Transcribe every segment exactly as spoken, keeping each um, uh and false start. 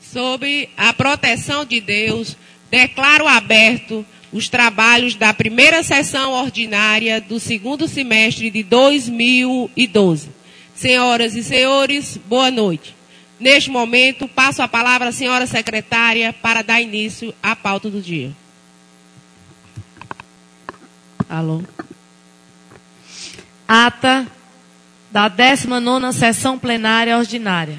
Sob a proteção de Deus, declaro aberto os trabalhos da primeira sessão ordinária do segundo semestre de dois mil e doze. Senhoras e senhores, boa noite. Neste momento, passo a palavra à senhora secretária para dar início à pauta do dia. Alô. Ata da décima nona sessão plenária ordinária.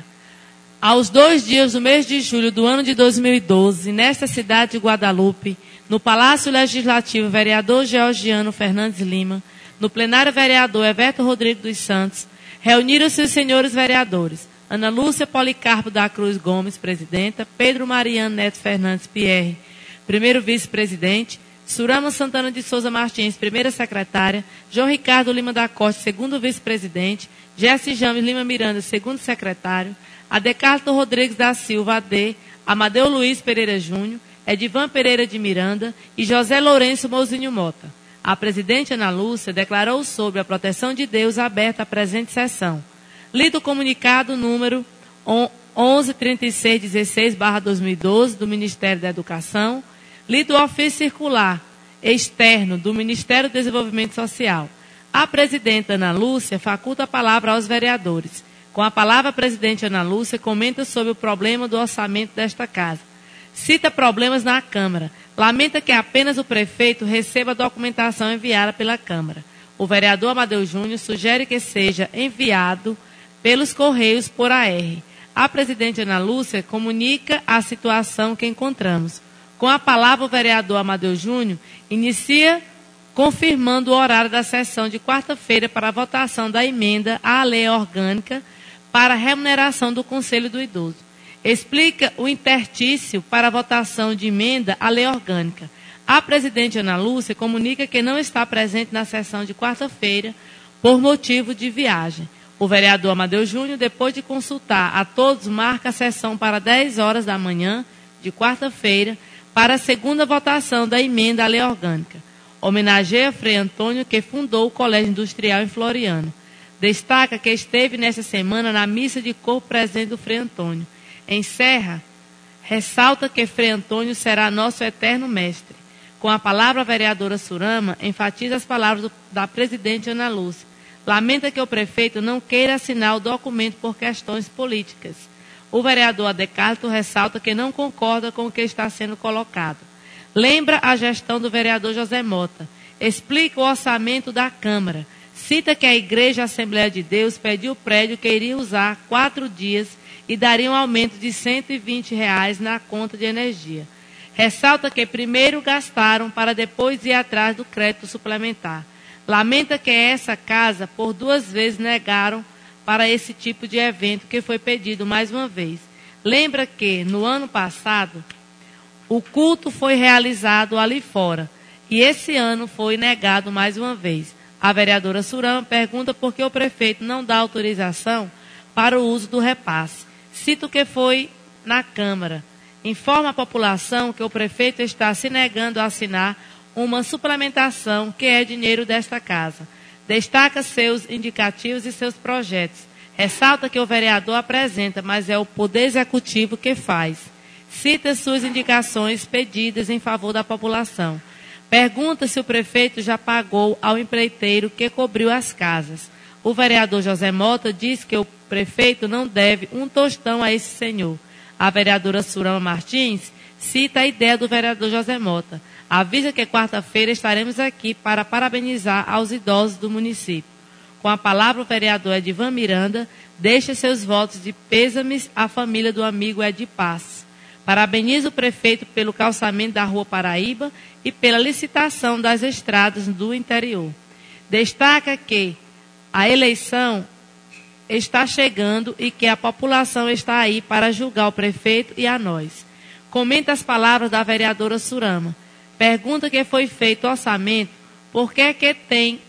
Aos dois dias do mês de julho do ano de dois mil e doze, nesta cidade de Guadalupe, no Palácio Legislativo, vereador Georgiano Fernandes Lima, no plenário vereador Everton Rodrigues dos Santos, reuniram-se os senhores vereadores Ana Lúcia Policarpo da Cruz Gomes, presidenta, Pedro Mariano Neto Fernandes Pierre, primeiro vice-presidente, Surama Santana de Souza Martins, primeira secretária, João Ricardo Lima da Costa, segundo vice-presidente, Jesse James Lima Miranda, segundo secretário, Adecarto Rodrigues da Silva, A D, Amadeu Luiz Pereira Júnior, Edivan Pereira de Miranda e José Lourenço Mouzinho Mota. A presidente Ana Lúcia declarou sobre a proteção de Deus aberta a presente sessão. Lido o comunicado número onze trinta e seis dezesseis barra dois mil e doze do Ministério da Educação. Lido o ofício circular externo do Ministério do Desenvolvimento Social. A presidenta Ana Lúcia faculta a palavra aos vereadores. Com a palavra, a presidente Ana Lúcia comenta sobre o problema do orçamento desta casa. Cita problemas na Câmara. Lamenta que apenas o prefeito receba a documentação enviada pela Câmara. O vereador Amadeu Júnior sugere que seja enviado pelos Correios por A R. A presidente Ana Lúcia comunica a situação que encontramos. Com a palavra, o vereador Amadeu Júnior inicia confirmando o horário da sessão de quarta-feira para a votação da emenda à lei orgânica para a remuneração do Conselho do Idoso. Explica o intertício para a votação de emenda à lei orgânica. A presidente Ana Lúcia comunica que não está presente na sessão de quarta-feira por motivo de viagem. O vereador Amadeu Júnior, depois de consultar a todos, marca a sessão para dez horas da manhã de quarta-feira para a segunda votação da emenda à lei orgânica. Homenageia Frei Antônio, que fundou o Colégio Industrial em Floriano. Destaca que esteve nesta semana na missa de corpo presente do Frei Antônio. Encerra, ressalta que Frei Antônio será nosso eterno mestre. Com a palavra, a vereadora Surama enfatiza as palavras do, da presidente Ana Lúcia. Lamenta que o prefeito não queira assinar o documento por questões políticas. O vereador Adecarto ressalta que não concorda com o que está sendo colocado. Lembra a gestão do vereador José Mota. Explica o orçamento da Câmara. Cita que a Igreja Assembleia de Deus pediu o prédio que iria usar quatro dias e daria um aumento de cento e vinte reais na conta de energia. Ressalta que primeiro gastaram para depois ir atrás do crédito suplementar. Lamenta que essa casa, por duas vezes, negaram para esse tipo de evento que foi pedido mais uma vez. Lembra que, no ano passado, o culto foi realizado ali fora e esse ano foi negado mais uma vez. A vereadora Surama pergunta por que o prefeito não dá autorização para o uso do repasse. Cito que foi na Câmara. Informa a população que o prefeito está se negando a assinar uma suplementação que é dinheiro desta casa. Destaca seus indicativos e seus projetos. Ressalta que o vereador apresenta, mas é o Poder Executivo que faz. Cita suas indicações pedidas em favor da população. Pergunta se o prefeito já pagou ao empreiteiro que cobriu as casas. O vereador José Mota diz que o prefeito não deve um tostão a esse senhor. A vereadora Surama Martins cita a ideia do vereador José Mota. Avisa que quarta-feira estaremos aqui para parabenizar aos idosos do município. Com a palavra, o vereador Edivan Miranda deixa seus votos de pêsames à família do amigo Edi Paz. Parabeniza o prefeito pelo calçamento da Rua Paraíba e pela licitação das estradas do interior. Destaca que a eleição está chegando e que a população está aí para julgar o prefeito e a nós. Comenta as palavras da vereadora Surama. Pergunta que foi feito o orçamento, por que que tem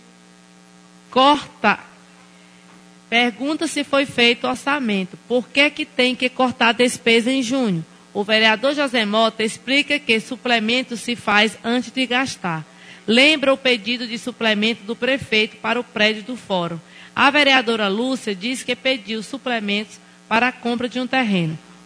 corta? Pergunta se foi feito o orçamento, por que que tem que cortar despesa em junho? O vereador José Mota explica que suplemento se faz antes de gastar. Lembra o pedido de suplemento do prefeito para o prédio do fórum. A vereadora Lúcia diz que pediu suplementos para a compra de um terreno.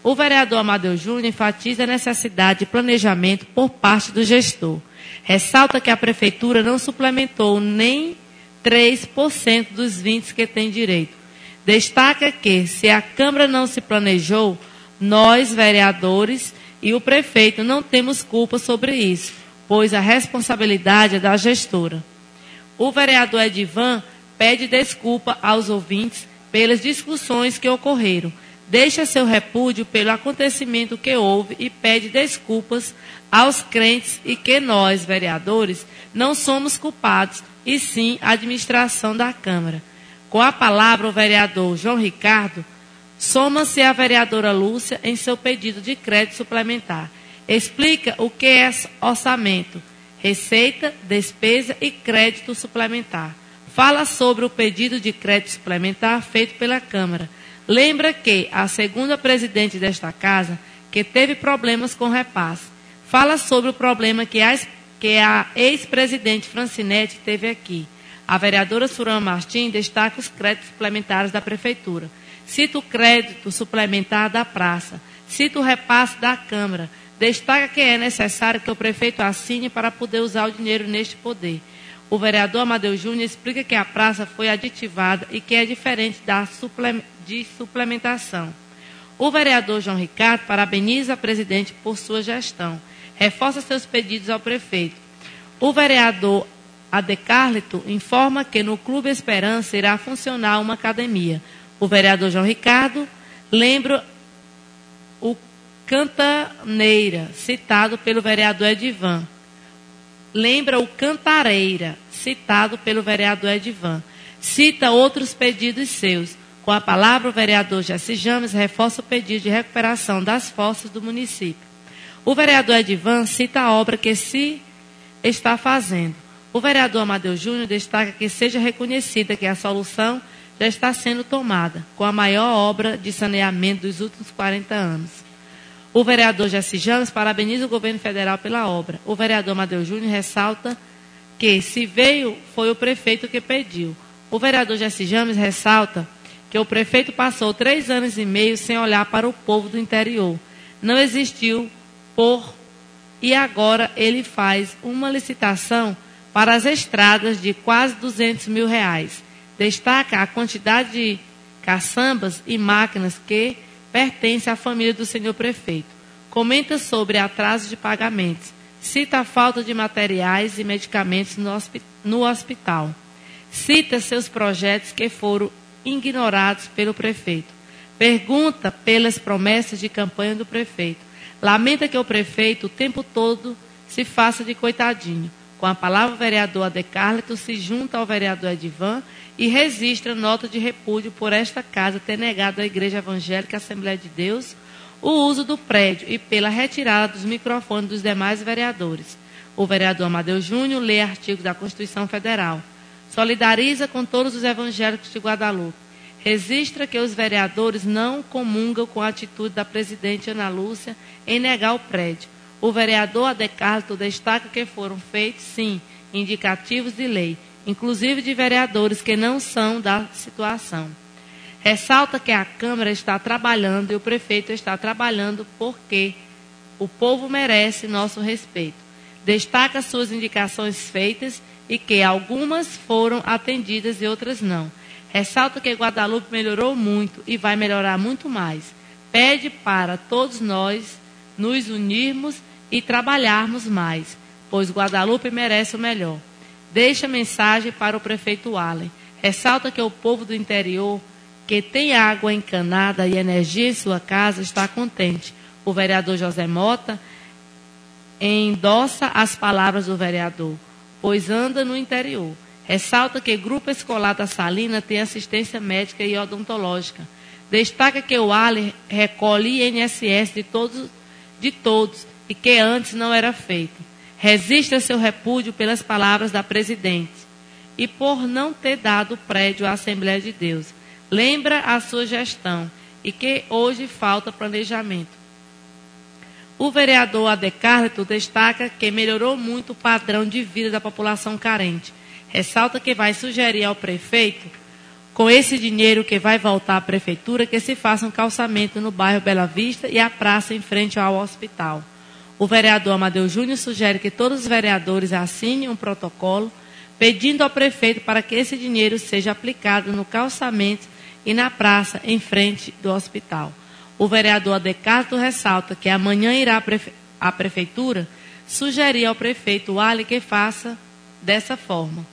O vereador Amadeu Júnior enfatiza a necessidade de planejamento por parte do gestor. Ressalta que a prefeitura não suplementou nem três por cento dos vinte que tem direito. Destaca que, se a Câmara não se planejou, nós, vereadores, e o prefeito não temos culpa sobre isso, pois a responsabilidade é da gestora. O vereador Edivan pede desculpa aos ouvintes pelas discussões que ocorreram, deixa seu repúdio pelo acontecimento que houve e pede desculpas aos crentes e que nós, vereadores, não somos culpados, e sim a administração da Câmara. Com a palavra, o vereador João Ricardo soma-se a vereadora Lúcia em seu pedido de crédito suplementar. Explica o que é orçamento, receita, despesa e crédito suplementar. Fala sobre o pedido de crédito suplementar feito pela Câmara. Lembra que a segunda presidente desta casa, que teve problemas com repasse, fala sobre o problema que a, que a ex-presidente Francinete teve aqui. A vereadora Surama Martins destaca os créditos suplementares da Prefeitura. Cita o crédito suplementar da praça. Cita o repasse da Câmara. Destaca que é necessário que o prefeito assine para poder usar o dinheiro neste poder. O vereador Amadeu Júnior explica que a praça foi aditivada e que é diferente da suple, de suplementação. O vereador João Ricardo parabeniza a presidente por sua gestão. Reforça seus pedidos ao prefeito. O vereador Adecarlito informa que no Clube Esperança irá funcionar uma academia. O vereador João Ricardo lembra o Cantaneira, citado pelo vereador Edivan. Lembra o Cantareira, citado pelo vereador Edivan. Cita outros pedidos seus. Com a palavra, o vereador Jesse James reforça o pedido de recuperação das fossas do município. O vereador Edivan cita a obra que se está fazendo. O vereador Amadeu Júnior destaca que seja reconhecida que a solução já está sendo tomada, com a maior obra de saneamento dos últimos quarenta anos. O vereador Jesse James parabeniza o governo federal pela obra. O vereador Amadeu Júnior ressalta que, se veio, foi o prefeito que pediu. O vereador Jesse James ressalta que o prefeito passou três anos e meio sem olhar para o povo do interior. Não existiu por... E agora ele faz uma licitação para as estradas de quase duzentos mil reais. Destaca a quantidade de caçambas e máquinas que pertence à família do senhor prefeito. Comenta sobre atraso de pagamentos. Cita a falta de materiais e medicamentos no, hospi- no hospital. Cita seus projetos que foram ignorados pelo prefeito. Pergunta pelas promessas de campanha do prefeito. Lamenta que o prefeito o tempo todo se faça de coitadinho. Com a palavra, o vereador Adecarlito se junta ao vereador Edivan e registra nota de repúdio por esta casa ter negado à Igreja Evangélica Assembleia de Deus o uso do prédio e pela retirada dos microfones dos demais vereadores. O vereador Amadeu Júnior lê artigos da Constituição Federal. Solidariza com todos os evangélicos de Guadalupe. Registra que os vereadores não comungam com a atitude da presidente Ana Lúcia em negar o prédio. O vereador Adecarlito destaca que foram feitos, sim, indicativos de lei, inclusive de vereadores que não são da situação. Ressalta que a Câmara está trabalhando e o prefeito está trabalhando porque o povo merece nosso respeito. Destaca suas indicações feitas e que algumas foram atendidas e outras não. Ressalta que Guadalupe melhorou muito e vai melhorar muito mais. Pede para todos nós nos unirmos e trabalharmos mais, pois Guadalupe merece o melhor. Deixa mensagem para o prefeito Allen. Ressalta que o povo do interior, que tem água encanada e energia em sua casa, está contente. O vereador José Mota endossa as palavras do vereador, pois anda no interior. Ressalta que o Grupo Escolar da Salina tem assistência médica e odontológica. Destaca que o Allen recolhe I N S S de todos, de todos e que antes não era feito. Registra seu repúdio pelas palavras da presidente e por não ter dado prédio à Assembleia de Deus. Lembra a sua gestão e que hoje falta planejamento. O vereador Adecarlito destaca que melhorou muito o padrão de vida da população carente. Ressalta que vai sugerir ao prefeito com esse dinheiro que vai voltar à prefeitura, que se faça um calçamento no bairro Bela Vista e a praça em frente ao hospital. O vereador Amadeu Júnior sugere que todos os vereadores assinem um protocolo pedindo ao prefeito para que esse dinheiro seja aplicado no calçamento e na praça em frente do hospital. O vereador Adecato ressalta que amanhã irá à, prefe... à prefeitura sugerir ao prefeito Ali que faça dessa forma.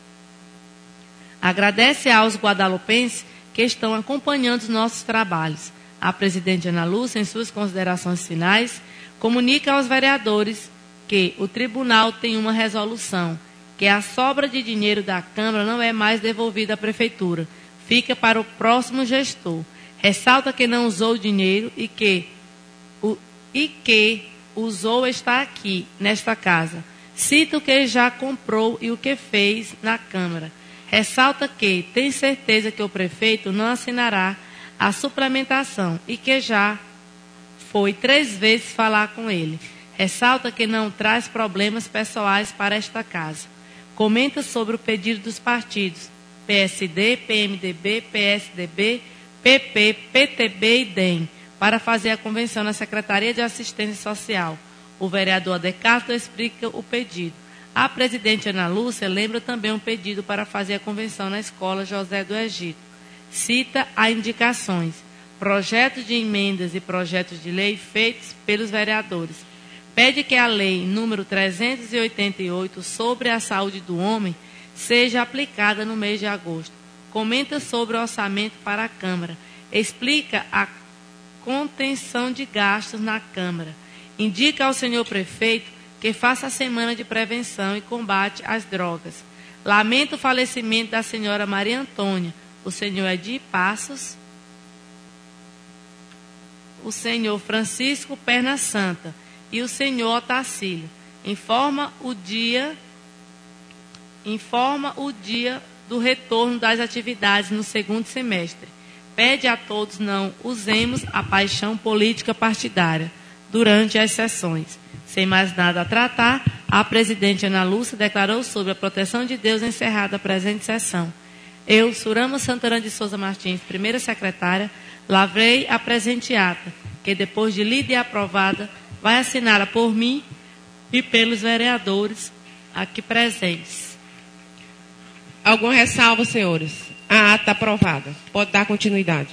Agradece aos guadalupenses que estão acompanhando os nossos trabalhos. A presidente Ana Lúcia, em suas considerações finais, comunica aos vereadores que o tribunal tem uma resolução, que a sobra de dinheiro da Câmara não é mais devolvida à prefeitura, fica para o próximo gestor. Ressalta que não usou o dinheiro e que o e que usou está aqui, nesta casa. Cita o que já comprou e o que fez na Câmara. Ressalta que tem certeza que o prefeito não assinará a suplementação e que já foi três vezes falar com ele. Ressalta que não traz problemas pessoais para esta casa. Comenta sobre o pedido dos partidos P S D, P M D B, P S D B, P P, P T B e D E M para fazer a convenção na Secretaria de Assistência Social. O vereador Adecato explica o pedido. A presidente Ana Lúcia lembra também um pedido para fazer a convenção na Escola José do Egito. Cita as indicações, projetos de emendas e projetos de lei feitos pelos vereadores. Pede que a lei número trezentos e oitenta e oito sobre a saúde do homem seja aplicada no mês de agosto. Comenta sobre o orçamento para a Câmara. Explica a contenção de gastos na Câmara. Indica ao senhor prefeito que faça a semana de prevenção e combate às drogas. Lamenta o falecimento da senhora Maria Antônia, o senhor Edir Passos, o senhor Francisco Perna Santa e o senhor Otacílio. Informa o dia, informa o dia do retorno das atividades no segundo semestre. Pede a todos não usemos a paixão política partidária durante as sessões. Sem mais nada a tratar, a presidente Ana Lúcia declarou sobre a proteção de Deus encerrada a presente sessão. Eu, Surama Santana de Souza Martins, primeira secretária, lavrei a presente ata, que depois de lida e aprovada, vai assinada por mim e pelos vereadores aqui presentes. Alguma ressalva, senhores? A ata aprovada. Pode dar continuidade.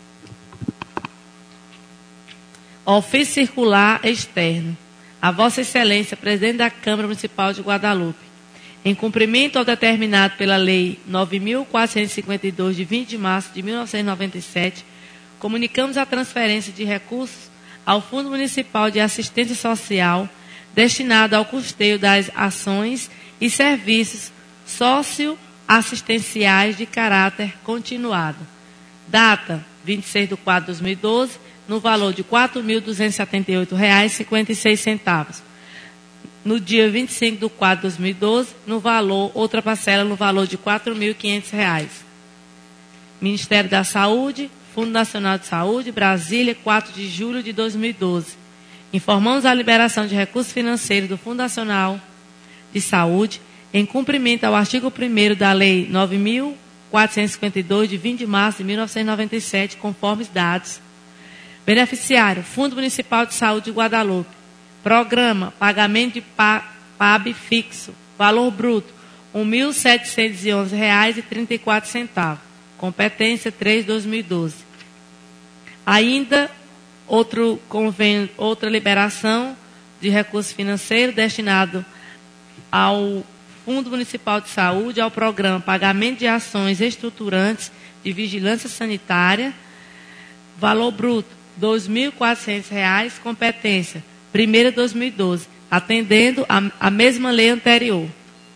Ofício circular externo. A Vossa Excelência, Presidente da Câmara Municipal de Guadalupe, em cumprimento ao determinado pela Lei nove mil quatrocentos e cinquenta e dois, de vinte de março de mil novecentos e noventa e sete, comunicamos a transferência de recursos ao Fundo Municipal de Assistência Social, destinado ao custeio das ações e serviços socioassistenciais de caráter continuado. Data vinte e seis de quatro de dois mil e doze, no valor de quatro mil duzentos e setenta e oito reais e cinquenta e seis centavos. No dia vinte e cinco de quatro de dois mil e doze, no valor, outra parcela no valor de quatro mil e quinhentos reais. Ministério da Saúde, Fundo Nacional de Saúde, Brasília, quatro de julho de dois mil e doze. Informamos a liberação de recursos financeiros do Fundo Nacional de Saúde, em cumprimento ao artigo primeiro da Lei nove mil quatrocentos e cinquenta e dois, de vinte de março de mil novecentos e noventa e sete, conforme os dados. Beneficiário, Fundo Municipal de Saúde de Guadalupe. Programa, pagamento de P A B fixo, valor bruto, um mil setecentos e onze reais e trinta e quatro centavos. Competência três de dois mil e doze. Ainda outro convênio, outra liberação de recurso financeiro destinado ao Fundo Municipal de Saúde, ao programa Pagamento de Ações Estruturantes de Vigilância Sanitária, valor bruto dois mil e quatrocentos reais, competência primeira de dois mil e doze, atendendo a, a mesma lei anterior.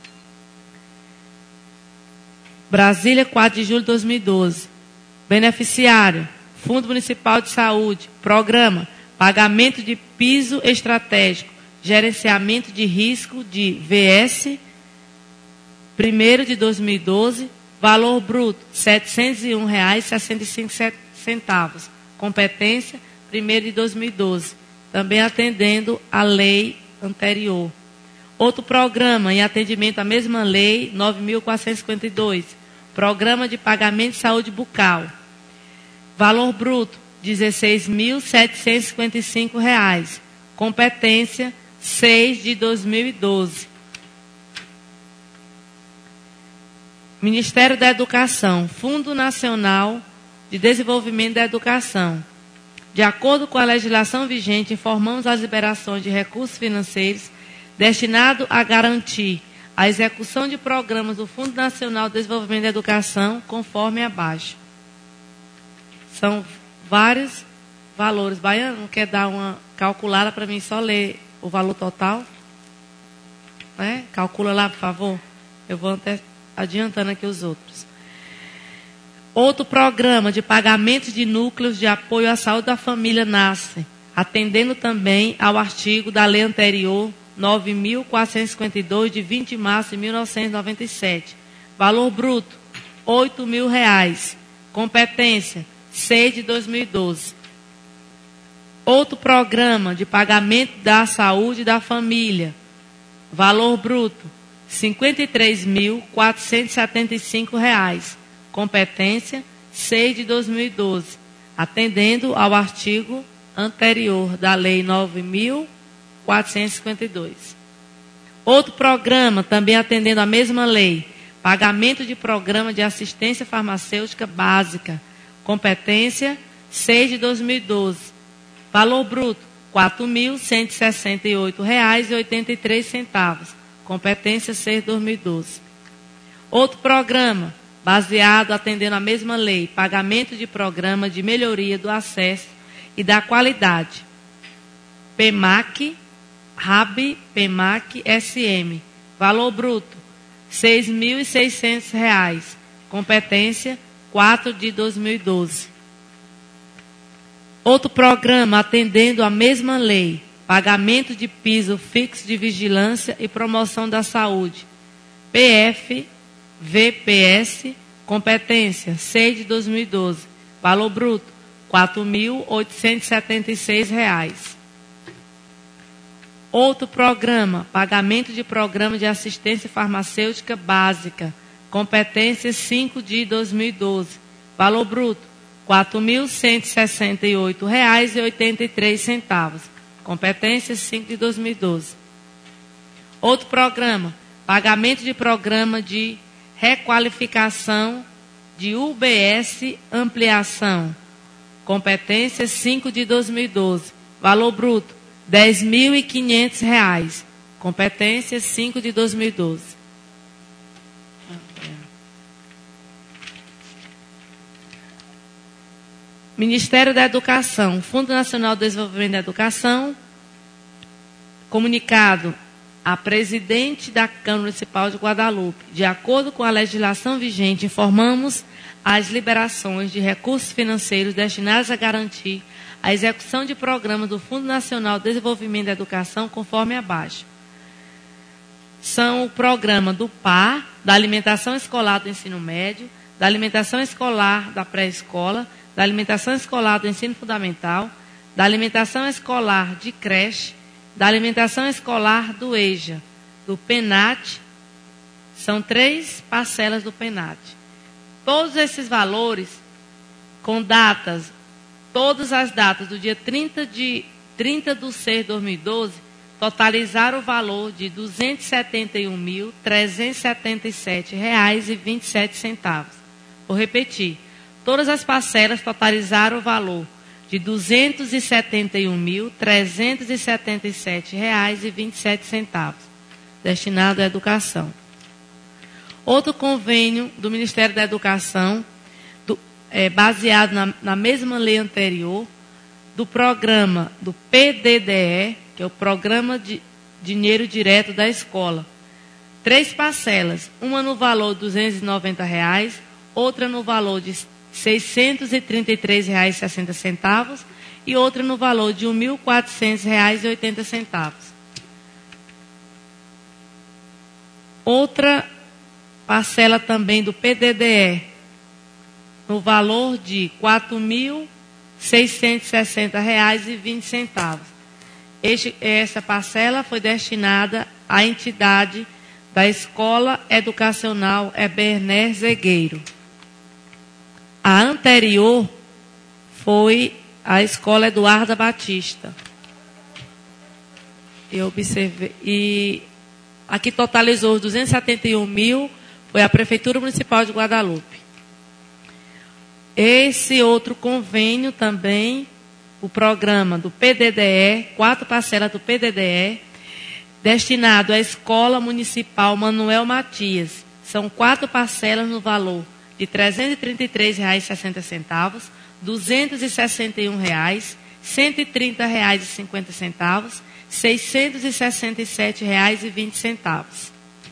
Brasília, quatro de julho de dois mil e doze. Beneficiário, Fundo Municipal de Saúde, programa, pagamento de piso estratégico, gerenciamento de risco de V S, primeiro de dois mil e doze, valor bruto, setecentos e um reais e sessenta e cinco centavos. Competência, primeiro de dois mil e doze, também atendendo a lei anterior. Outro programa em atendimento à mesma lei, nove mil quatrocentos e cinquenta e dois, Programa de Pagamento de Saúde Bucal. Valor bruto, dezesseis mil setecentos e cinquenta e cinco reais. Competência, seis de dois mil e doze. Ministério da Educação, Fundo Nacional de Desenvolvimento da Educação. De acordo com a legislação vigente, informamos as liberações de recursos financeiros destinados a garantir a execução de programas do Fundo Nacional de Desenvolvimento da Educação, conforme abaixo. São vários valores. Baiano, quer dar uma calculada para mim, só ler o valor total? É? Calcula lá, por favor. Eu vou até adiantando aqui os outros. Outro programa de pagamento de núcleos de apoio à saúde da família nasce, atendendo também ao artigo da lei anterior, nove mil quatrocentos e cinquenta e dois, de vinte de março de mil novecentos e noventa e sete. Valor bruto, oito mil reais. Competência, seis de dois mil e doze. Outro programa de pagamento da saúde da família. Valor bruto, cinquenta e três mil quatrocentos e setenta e cinco reais. Competência, seis de dois mil e doze. Atendendo ao artigo anterior da lei nove mil quatrocentos e cinquenta e dois. Outro programa, também atendendo a mesma lei, pagamento de programa de assistência farmacêutica básica. Competência, seis de dois mil e doze. Valor bruto, quatro mil cento e sessenta e oito reais e oitenta e três centavos. Competência, seis de dois mil e doze. Outro programa, baseado, atendendo a mesma lei, pagamento de programa de melhoria do acesso e da qualidade. PEMAC, RAB, PEMAC, S M. Valor bruto, seis mil e seiscentos reais. Competência, quatro de dois mil e doze. Outro programa, atendendo a mesma lei, pagamento de piso fixo de vigilância e promoção da saúde. P F, V P S, competência, seis de dois mil e doze. Valor bruto, quatro mil oitocentos e setenta e seis reais. Outro programa, pagamento de programa de assistência farmacêutica básica. Competência, cinco de dois mil e doze. Valor bruto, quatro mil cento e sessenta e oito reais e oitenta e três centavos. Competência, cinco de dois mil e doze. Outro programa, pagamento de programa de requalificação de U B S ampliação. Competência, cinco de dois mil e doze. Valor bruto, dez mil e quinhentos reais. Competência, cinco de dois mil e doze. Ministério da Educação, Fundo Nacional de Desenvolvimento da Educação, comunicado a presidente da Câmara Municipal de Guadalupe. De acordo com a legislação vigente, informamos as liberações de recursos financeiros destinados a garantir a execução de programas do Fundo Nacional de Desenvolvimento da Educação, conforme abaixo. São o programa do P A R, da alimentação escolar do ensino médio, da alimentação escolar da pré-escola, da alimentação escolar do ensino fundamental, da alimentação escolar de creche, da alimentação escolar do EJA, do PENAT. São três parcelas do PENAT. Todos esses valores, com datas, todas as datas do dia trinta de seis de dois mil e doze, totalizaram o valor de duzentos e setenta e um mil, trezentos e setenta e sete reais e vinte e sete centavos. Vou repetir. Todas as parcelas totalizaram o valor de duzentos e setenta e um mil, trezentos e setenta e sete reais e vinte e sete centavos, destinado à educação. Outro convênio do Ministério da Educação, do, é, baseado na, na mesma lei anterior, do programa do P D D E, que é o Programa de Dinheiro Direto da Escola. Três parcelas, uma no valor de duzentos e noventa reais, outra no valor de seiscentos e trinta e três reais e sessenta centavos e outra no valor de mil e quatrocentos reais e oitenta centavos. Outra parcela também do P D D E, no valor de quatro mil seiscentos e sessenta reais e vinte centavos. Este, essa parcela foi destinada à entidade da Escola Educacional Eberner Zegueiro. anterior foi a Escola Eduarda Batista. Eu observei. E aqui totalizou os duzentos e setenta e um mil, foi a Prefeitura Municipal de Guadalupe. Esse outro convênio também, o programa do P D D E, quatro parcelas do P D D E, destinado à Escola Municipal Manuel Matias. São quatro parcelas no valor de trezentos e trinta e três reais e sessenta centavos, duzentos e sessenta e um reais, cento e trinta reais e cinquenta centavos, seiscentos e sessenta e sete reais e vinte centavos.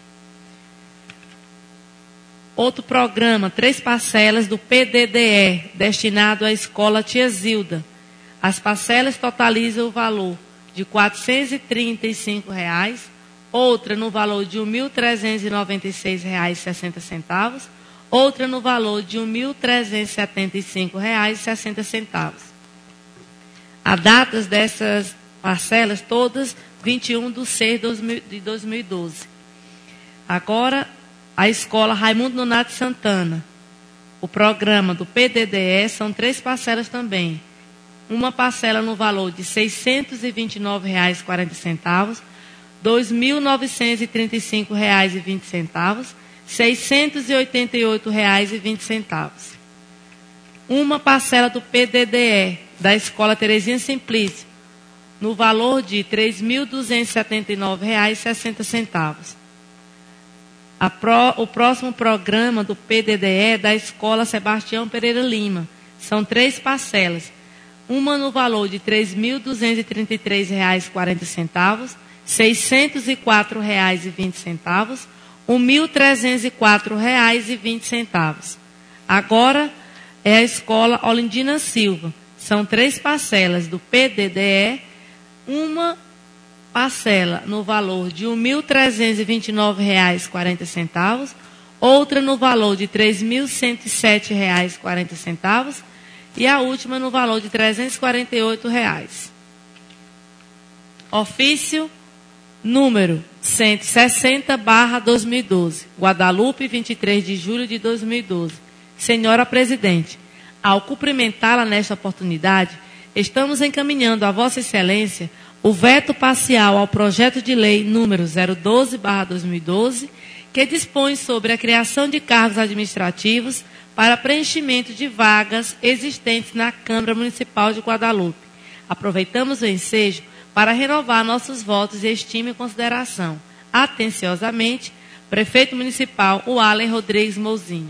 Outro programa, três parcelas do P D D E, destinado à Escola Tia Zilda. As parcelas totalizam o valor de quatrocentos e trinta e cinco reais, outra no valor de mil trezentos e noventa e seis reais e sessenta centavos, outra no valor de mil trezentos e setenta e cinco reais e sessenta centavos. As datas dessas parcelas todas, vinte e um de seis de dois mil e doze. Agora, a Escola Raimundo Nonato Santana. O programa do P D D E são três parcelas também. Uma parcela no valor de seiscentos e vinte e nove reais e quarenta centavos, dois mil novecentos e trinta e cinco reais e vinte centavos, seiscentos e oitenta e oito reais e vinte centavos. Uma parcela do P D D E, da Escola Terezinha Simplício, no valor de três mil duzentos e setenta e nove reais e sessenta centavos. A pro, o próximo programa do P D D E é da Escola Sebastião Pereira Lima. São três parcelas. Uma no valor de três mil duzentos e trinta e três reais e quarenta centavos, seiscentos e quatro reais e vinte centavos, mil trezentos e quatro reais e vinte centavos. Agora é a Escola Olindina Silva. São três parcelas do P D D E, uma parcela no valor de mil trezentos e vinte e nove reais e quarenta centavos, outra no valor de três mil cento e sete reais e quarenta centavos e a última no valor de trezentos e quarenta e oito reais. Ofício número cento e sessenta barra dois mil e doze, Guadalupe, vinte e três de julho de dois mil e doze. Senhora Presidente, ao cumprimentá-la nesta oportunidade, estamos encaminhando a Vossa Excelência o veto parcial ao projeto de lei número zero doze barra dois mil e doze, que dispõe sobre a criação de cargos administrativos para preenchimento de vagas existentes na Câmara Municipal de Guadalupe. Aproveitamos o ensejo para renovar nossos votos de estima e consideração. Atenciosamente, Prefeito Municipal Ualen Rodrigues Mouzinho.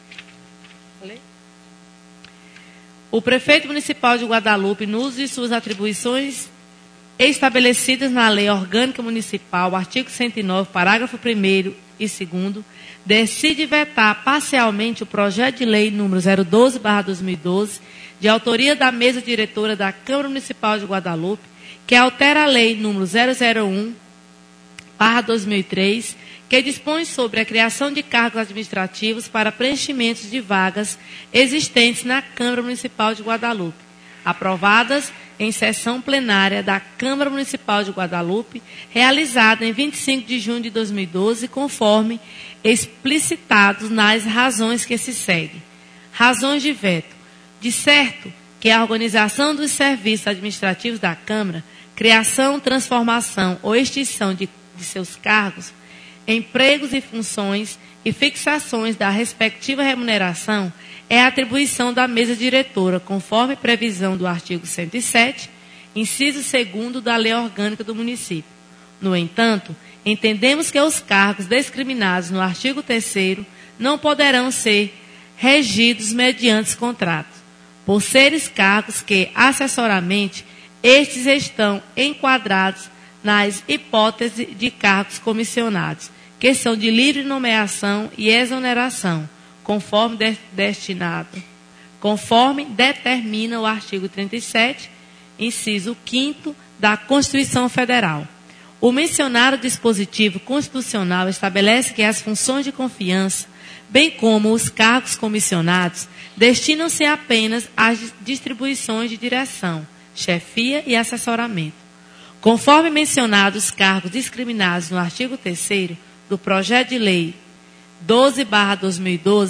O Prefeito Municipal de Guadalupe, no uso de suas atribuições estabelecidas na Lei Orgânica Municipal, artigo cento e nove, parágrafo primeiro e segundo, decide vetar parcialmente o projeto de lei número zero doze barra dois mil e doze, de autoria da mesa diretora da Câmara Municipal de Guadalupe, que altera a lei número zero zero um barra dois mil e três, que dispõe sobre a criação de cargos administrativos para preenchimentos de vagas existentes na Câmara Municipal de Guadalupe, aprovadas em sessão plenária da Câmara Municipal de Guadalupe, realizada em vinte e cinco de junho de dois mil e doze, conforme explicitados nas razões que se seguem. Razões de veto. De certo que a organização dos serviços administrativos da Câmara, criação, transformação ou extinção de, de seus cargos, empregos e funções e fixações da respectiva remuneração é a atribuição da mesa diretora, conforme previsão do artigo cento e sete, inciso segundo da Lei Orgânica do Município. No entanto, entendemos que os cargos discriminados no artigo terceiro não poderão ser regidos mediante contratos, por serem cargos que, acessoramente, estes estão enquadrados nas hipóteses de cargos comissionados, que são de livre nomeação e exoneração, conforme de, destinado, conforme determina o artigo trinta e sete, inciso quinto da Constituição Federal. O mencionado dispositivo constitucional estabelece que as funções de confiança, bem como os cargos comissionados, destinam-se apenas às distribuições de direção, chefia e assessoramento. Conforme mencionados os cargos discriminados no artigo terceiro do projeto de lei doze barra dois mil e doze,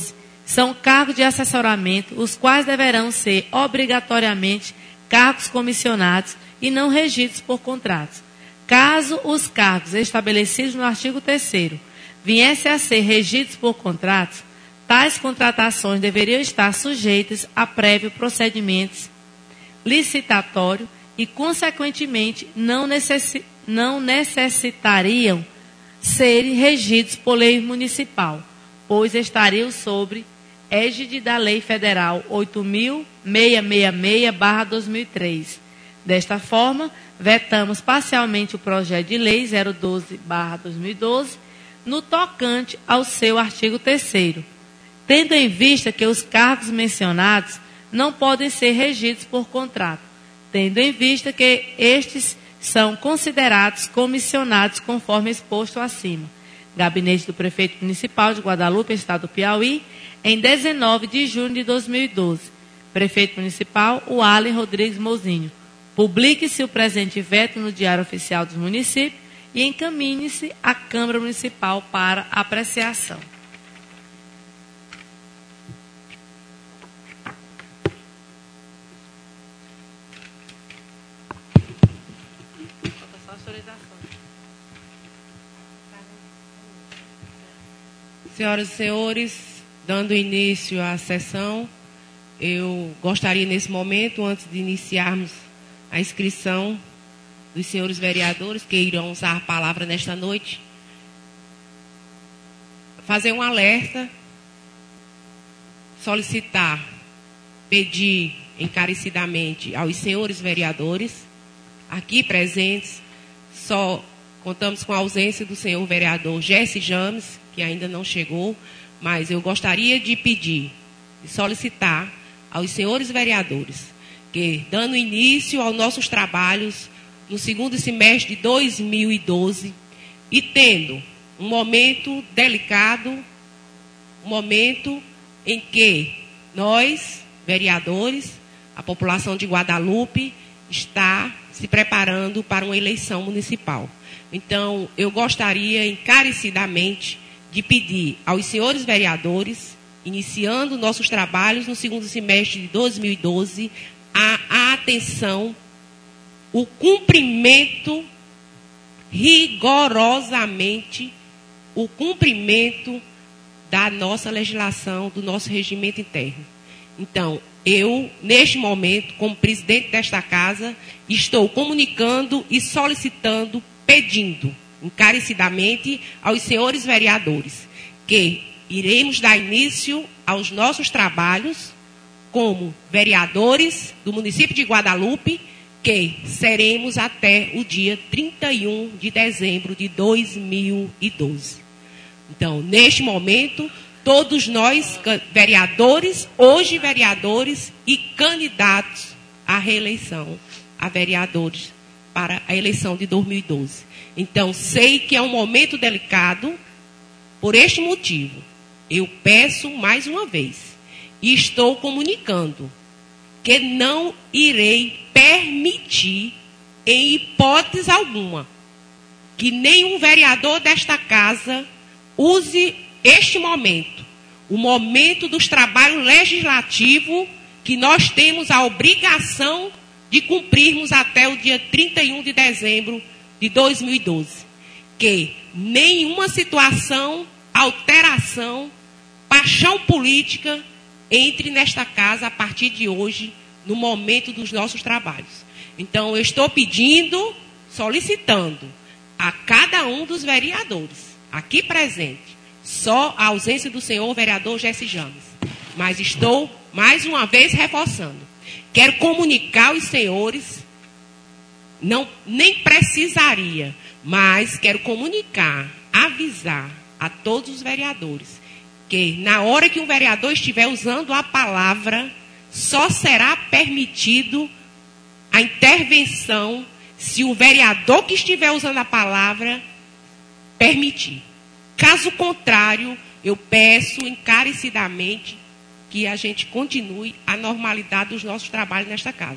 são cargos de assessoramento, os quais deverão ser obrigatoriamente cargos comissionados e não regidos por contratos. Caso os cargos estabelecidos no artigo terceiro viessem a ser regidos por contratos, tais contratações deveriam estar sujeitas a prévio procedimento licitatório e, consequentemente, não, necessi- não necessitariam serem regidos por lei municipal, pois estariam sobre égide da Lei Federal oito mil seiscentos e sessenta e seis barra dois mil e três. Desta forma, vetamos parcialmente o projeto de lei zero doze barra dois mil e doze no tocante ao seu artigo terceiro, tendo em vista que os cargos mencionados não podem ser regidos por contrato, tendo em vista que estes são considerados comissionados conforme exposto acima. Gabinete do Prefeito Municipal de Guadalupe, Estado do Piauí, em dezenove de junho de dois mil e doze. Prefeito Municipal, o Allen Rodrigues Mozinho. Publique-se o presente veto no Diário Oficial dos Municípios e encaminhe-se à Câmara Municipal para apreciação. Senhoras e senhores, dando início à sessão, eu gostaria nesse momento, antes de iniciarmos a inscrição dos senhores vereadores que irão usar a palavra nesta noite, fazer um alerta, solicitar, pedir encarecidamente aos senhores vereadores aqui presentes. Só contamos com a ausência do senhor vereador Jesse James, que ainda não chegou, mas eu gostaria de pedir e solicitar aos senhores vereadores que, dando início aos nossos trabalhos no segundo semestre de dois mil e doze e tendo um momento delicado, um momento em que nós, vereadores, a população de Guadalupe, está se preparando para uma eleição municipal. Então, eu gostaria encarecidamente de pedir aos senhores vereadores, iniciando nossos trabalhos no segundo semestre de dois mil e doze, a, a atenção, o cumprimento, rigorosamente, o cumprimento da nossa legislação, do nosso regimento interno. Então, eu, neste momento, como presidente desta casa, estou comunicando e solicitando, pedindo, encarecidamente, aos senhores vereadores, que iremos dar início aos nossos trabalhos como vereadores do município de Guadalupe, que seremos até o dia trinta e um de dezembro de dois mil e doze. Então, neste momento, todos nós, vereadores, hoje vereadores e candidatos à reeleição, a vereadores para a eleição de dois mil e doze. Então, sei que é um momento delicado, por este motivo, eu peço mais uma vez, e estou comunicando, que não irei permitir, em hipótese alguma, que nenhum vereador desta casa use este momento, o momento dos trabalhos legislativos, que nós temos a obrigação de cumprirmos até o dia trinta e um de dezembro de dois mil e doze. Que nenhuma situação, alteração, paixão política entre nesta casa a partir de hoje, no momento dos nossos trabalhos. Então, eu estou pedindo, solicitando a cada um dos vereadores aqui presente, só a ausência do senhor vereador Jesse James, mas estou, mais uma vez, reforçando. Quero comunicar aos senhores, não, nem precisaria, mas quero comunicar, avisar a todos os vereadores, que na hora que um vereador estiver usando a palavra, só será permitido a intervenção se o vereador que estiver usando a palavra permitir. Caso contrário, eu peço encarecidamente que a gente continue a normalidade dos nossos trabalhos nesta casa.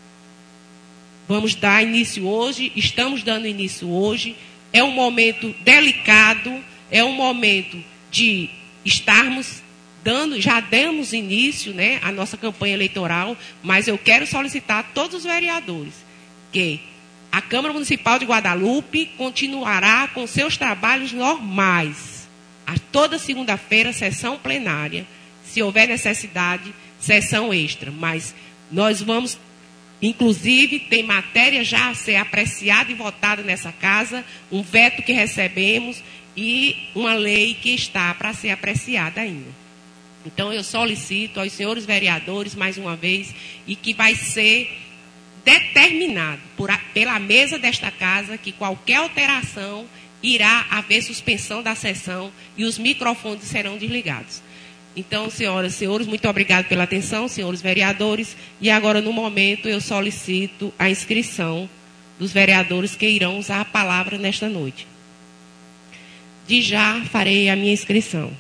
Vamos dar início hoje, estamos dando início hoje. É um momento delicado, é um momento de estarmos dando, já demos início, né, à nossa campanha eleitoral, mas eu quero solicitar a todos os vereadores que a Câmara Municipal de Guadalupe continuará com seus trabalhos normais. A toda segunda-feira, sessão plenária. Se houver necessidade, sessão extra. Mas nós vamos, inclusive, tem matéria já a ser apreciada e votada nessa casa, um veto que recebemos e uma lei que está para ser apreciada ainda. Então, eu solicito aos senhores vereadores, mais uma vez, e que vai ser determinado por a, pela mesa desta casa que qualquer alteração irá haver suspensão da sessão e os microfones serão desligados. Então, senhoras e senhores, muito obrigado pela atenção, senhores vereadores. E agora, no momento, eu solicito a inscrição dos vereadores que irão usar a palavra nesta noite. De já farei a minha inscrição.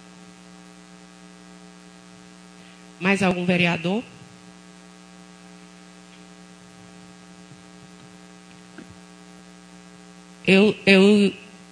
Mais algum vereador? Eu, eu...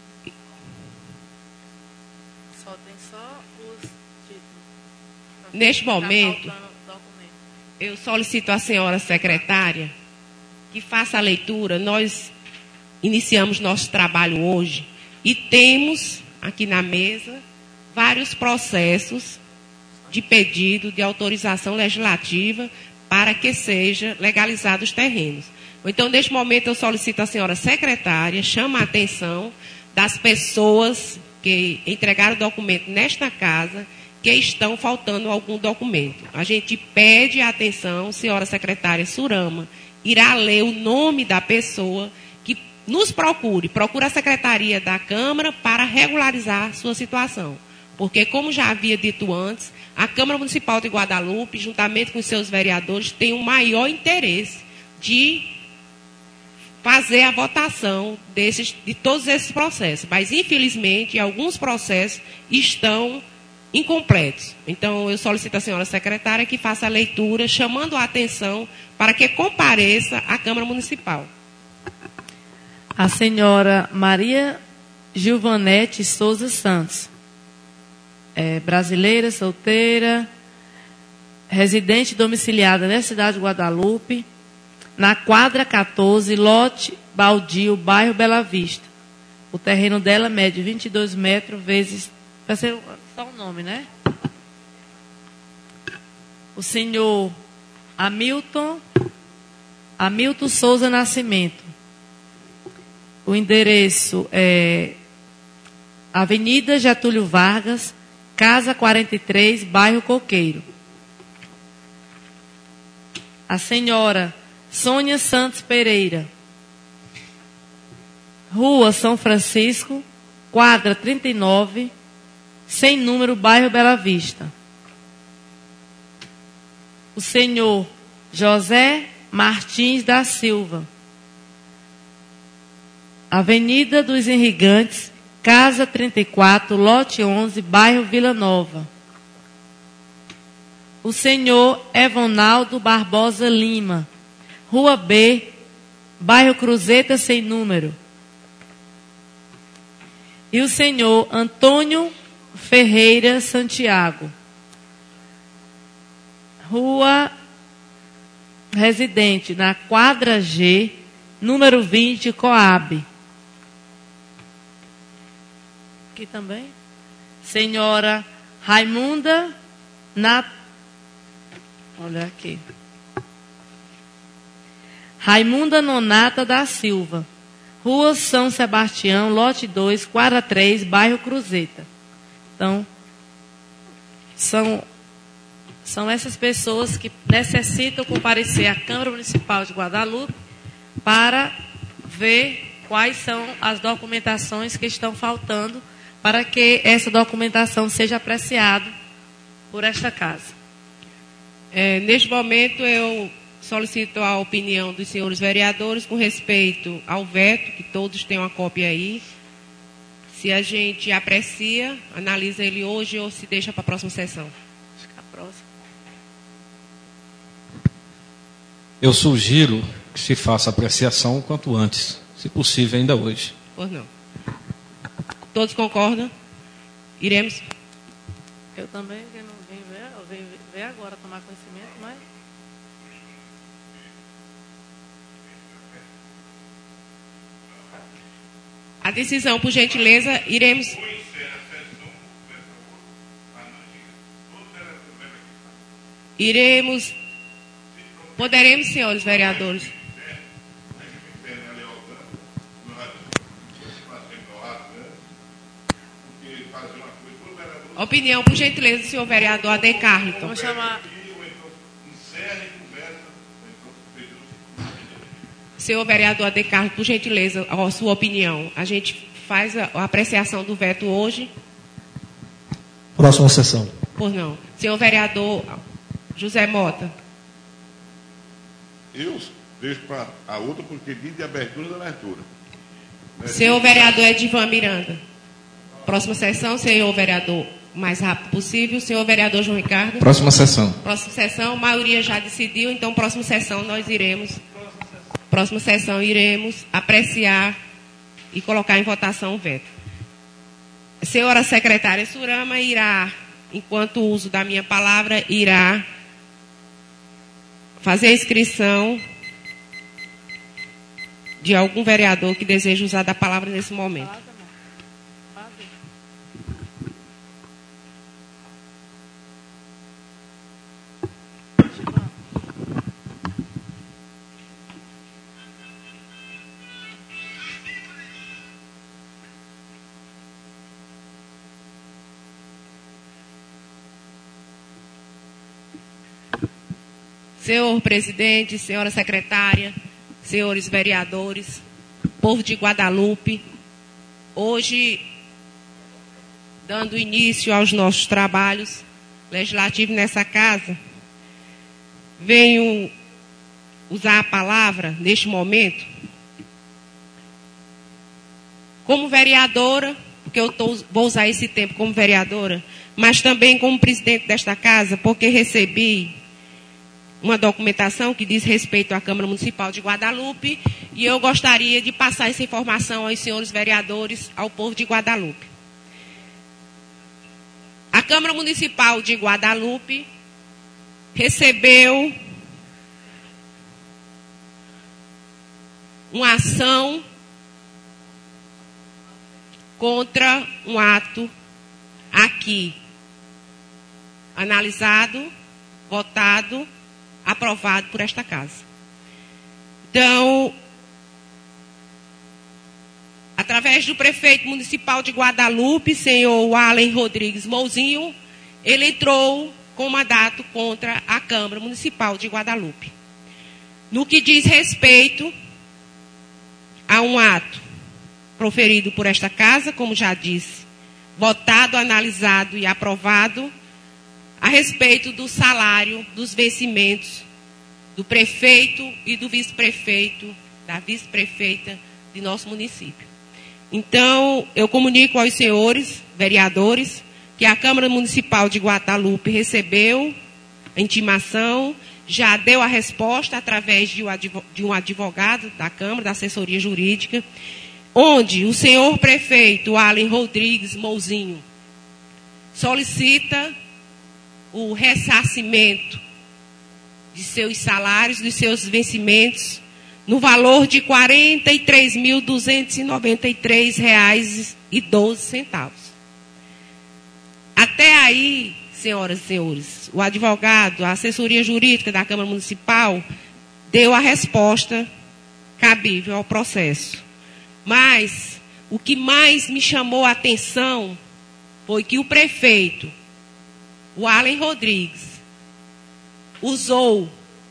Só tem só os títulos. Neste momento, eu solicito à senhora secretária que faça a leitura. Nós iniciamos nosso trabalho hoje e temos aqui na mesa vários processos de pedido de autorização legislativa para que seja legalizados os terrenos. Então, neste momento, eu solicito à senhora secretária, chama a atenção das pessoas que entregaram documento nesta casa, que estão faltando algum documento. A gente pede a atenção, senhora secretária Surama, irá ler o nome da pessoa que nos procure, procura a secretaria da Câmara para regularizar sua situação. Porque, como já havia dito antes, a Câmara Municipal de Guadalupe, juntamente com os seus vereadores, tem um maior interesse de fazer a votação desses, de todos esses processos. Mas, infelizmente, alguns processos estão incompletos. Então, eu solicito à senhora secretária que faça a leitura, chamando a atenção para que compareça à Câmara Municipal. A senhora Maria Gilvanete Souza Santos. É brasileira, solteira, residente domiciliada na cidade de Guadalupe, na quadra quatorze, lote baldio, bairro Bela Vista. O terreno dela mede vinte e dois metros vezes... Vai ser só o nome, né? O senhor Hamilton, Hamilton Souza Nascimento. O endereço é Avenida Getúlio Vargas, Casa quarenta e três, bairro Coqueiro. A senhora Sônia Santos Pereira. Rua São Francisco, quadra trinta e nove, sem número, bairro Bela Vista. O senhor José Martins da Silva. Avenida dos Irrigantes, Casa trinta e quatro, lote onze, bairro Vila Nova. O senhor Evonaldo Barbosa Lima. Rua B, bairro Cruzeta, sem número. E o senhor Antônio Ferreira Santiago. Rua Residente, na quadra G, número vinte, Coab. Aqui também. Senhora Raimunda Nat... Olha aqui. Raimunda Nonata da Silva. Rua São Sebastião, lote dois, quadra três, bairro Cruzeta. Então, são, são essas pessoas que necessitam comparecer à Câmara Municipal de Guadalupe para ver quais são as documentações que estão faltando para que essa documentação seja apreciada por esta casa. É, neste momento, eu solicito a opinião dos senhores vereadores com respeito ao veto, que todos têm uma cópia aí. Se a gente aprecia, analisa ele hoje ou se deixa para a próxima sessão. Acho que a próxima. Eu sugiro que se faça apreciação o quanto antes, se possível ainda hoje. Pois não. Todos concordam? Iremos. Eu também eu não vim ver, eu vim ver agora, tomar conhecimento, mas... A decisão, por gentileza, iremos... Iremos... Poderemos, senhores vereadores. Opinião, por gentileza, do senhor vereador Ade Carlton. Vou chamar... Senhor vereador Ade Carlton, por gentileza, a sua opinião. A gente faz a, a apreciação do veto hoje. Próxima sessão. Por não. Senhor vereador José Mota. Eu deixo para a outra porque diz de abertura da abertura. Senhor vereador Edivan Miranda. Próxima sessão, senhor vereador, o mais rápido possível. Senhor vereador João Ricardo. Próxima sessão. Próxima sessão, a maioria já decidiu, então próxima sessão nós iremos... Próxima sessão iremos apreciar e colocar em votação o veto. A senhora secretária Surama irá, enquanto uso da minha palavra, irá fazer a inscrição de algum vereador que deseja usar da palavra nesse momento. Senhor presidente, senhora secretária, senhores vereadores, povo de Guadalupe, hoje, dando início aos nossos trabalhos legislativos nessa casa, venho usar a palavra neste momento como vereadora, porque eu tô, vou usar esse tempo como vereadora, mas também como presidente desta casa, porque recebi uma documentação que diz respeito à Câmara Municipal de Guadalupe e eu gostaria de passar essa informação aos senhores vereadores, ao povo de Guadalupe. A Câmara Municipal de Guadalupe recebeu uma ação contra um ato aqui analisado, votado, aprovado por esta casa. Então, através do prefeito municipal de Guadalupe, senhor Allen Rodrigues Mouzinho, ele entrou com mandato contra a Câmara Municipal de Guadalupe. No que diz respeito a um ato proferido por esta casa, como já disse, votado, analisado e aprovado, a respeito do salário, dos vencimentos do prefeito e do vice-prefeito, da vice-prefeita de nosso município. Então, eu comunico aos senhores vereadores que a Câmara Municipal de Guadalupe recebeu a intimação, já deu a resposta através de um advogado da Câmara, da assessoria jurídica, onde o senhor prefeito Allen Rodrigues Mouzinho solicita o ressarcimento de seus salários, dos seus vencimentos, no valor de quarenta e três mil duzentos e noventa e três reais e doze centavos. Até aí, senhoras e senhores, o advogado, a assessoria jurídica da Câmara Municipal deu a resposta cabível ao processo. Mas o que mais me chamou a atenção foi que o prefeito, o Allen Rodrigues, usou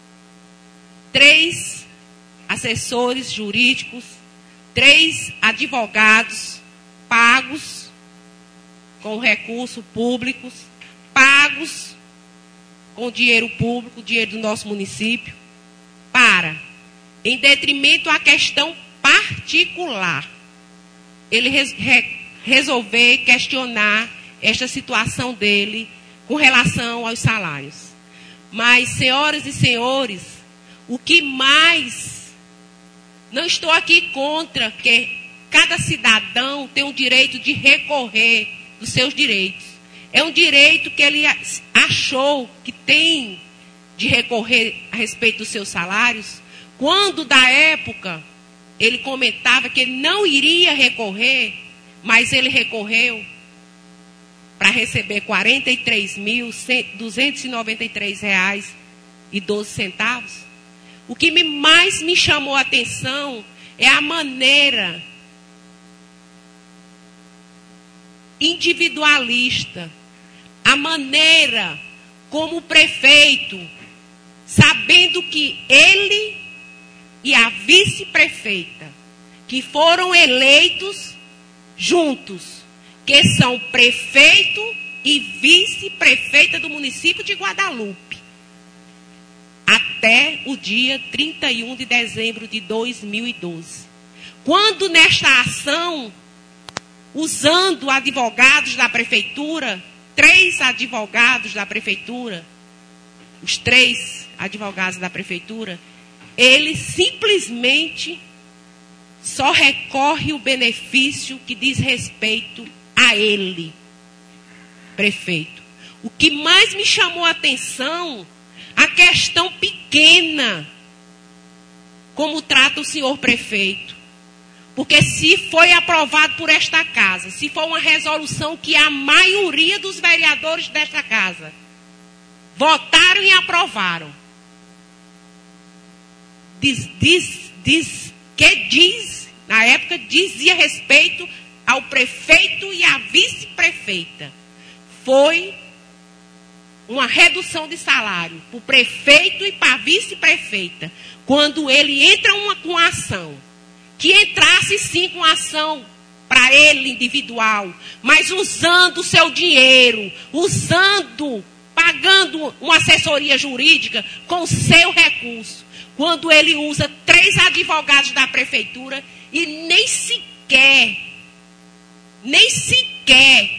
três assessores jurídicos, três advogados pagos com recursos públicos, pagos com dinheiro público, dinheiro do nosso município, para, em detrimento à questão particular, ele res, re, resolver questionar esta situação dele com relação aos salários. Mas, senhoras e senhores, o que mais, não estou aqui contra que cada cidadão tem o direito de recorrer dos seus direitos. É um direito que ele achou que tem de recorrer a respeito dos seus salários, quando, da época, ele comentava que ele não iria recorrer, mas ele recorreu para receber quarenta e três mil duzentos e noventa e três reais e doze centavos. O que me, mais me chamou a atenção é a maneira individualista, a maneira como o prefeito, sabendo que ele e a vice-prefeita, que foram eleitos juntos, que são prefeito e vice-prefeita do município de Guadalupe, até o dia trinta e um de dezembro de dois mil e doze. Quando nesta ação, usando advogados da prefeitura, três advogados da prefeitura, os três advogados da prefeitura, ele simplesmente só recorre o benefício que diz respeito a ele, prefeito. O que mais me chamou a atenção, a questão pequena, como trata o senhor prefeito. Porque se foi aprovado por esta casa, se for uma resolução que a maioria dos vereadores desta casa votaram e aprovaram, diz, diz, diz, que diz, na época dizia respeito ao prefeito e à vice-prefeita. Foi uma redução de salário para o prefeito e para a vice-prefeita, quando ele entra uma, com a ação. Que entrasse sim com ação para ele individual, mas usando o seu dinheiro, usando, pagando uma assessoria jurídica com o seu recurso. Quando ele usa três advogados da prefeitura e nem sequer, nem sequer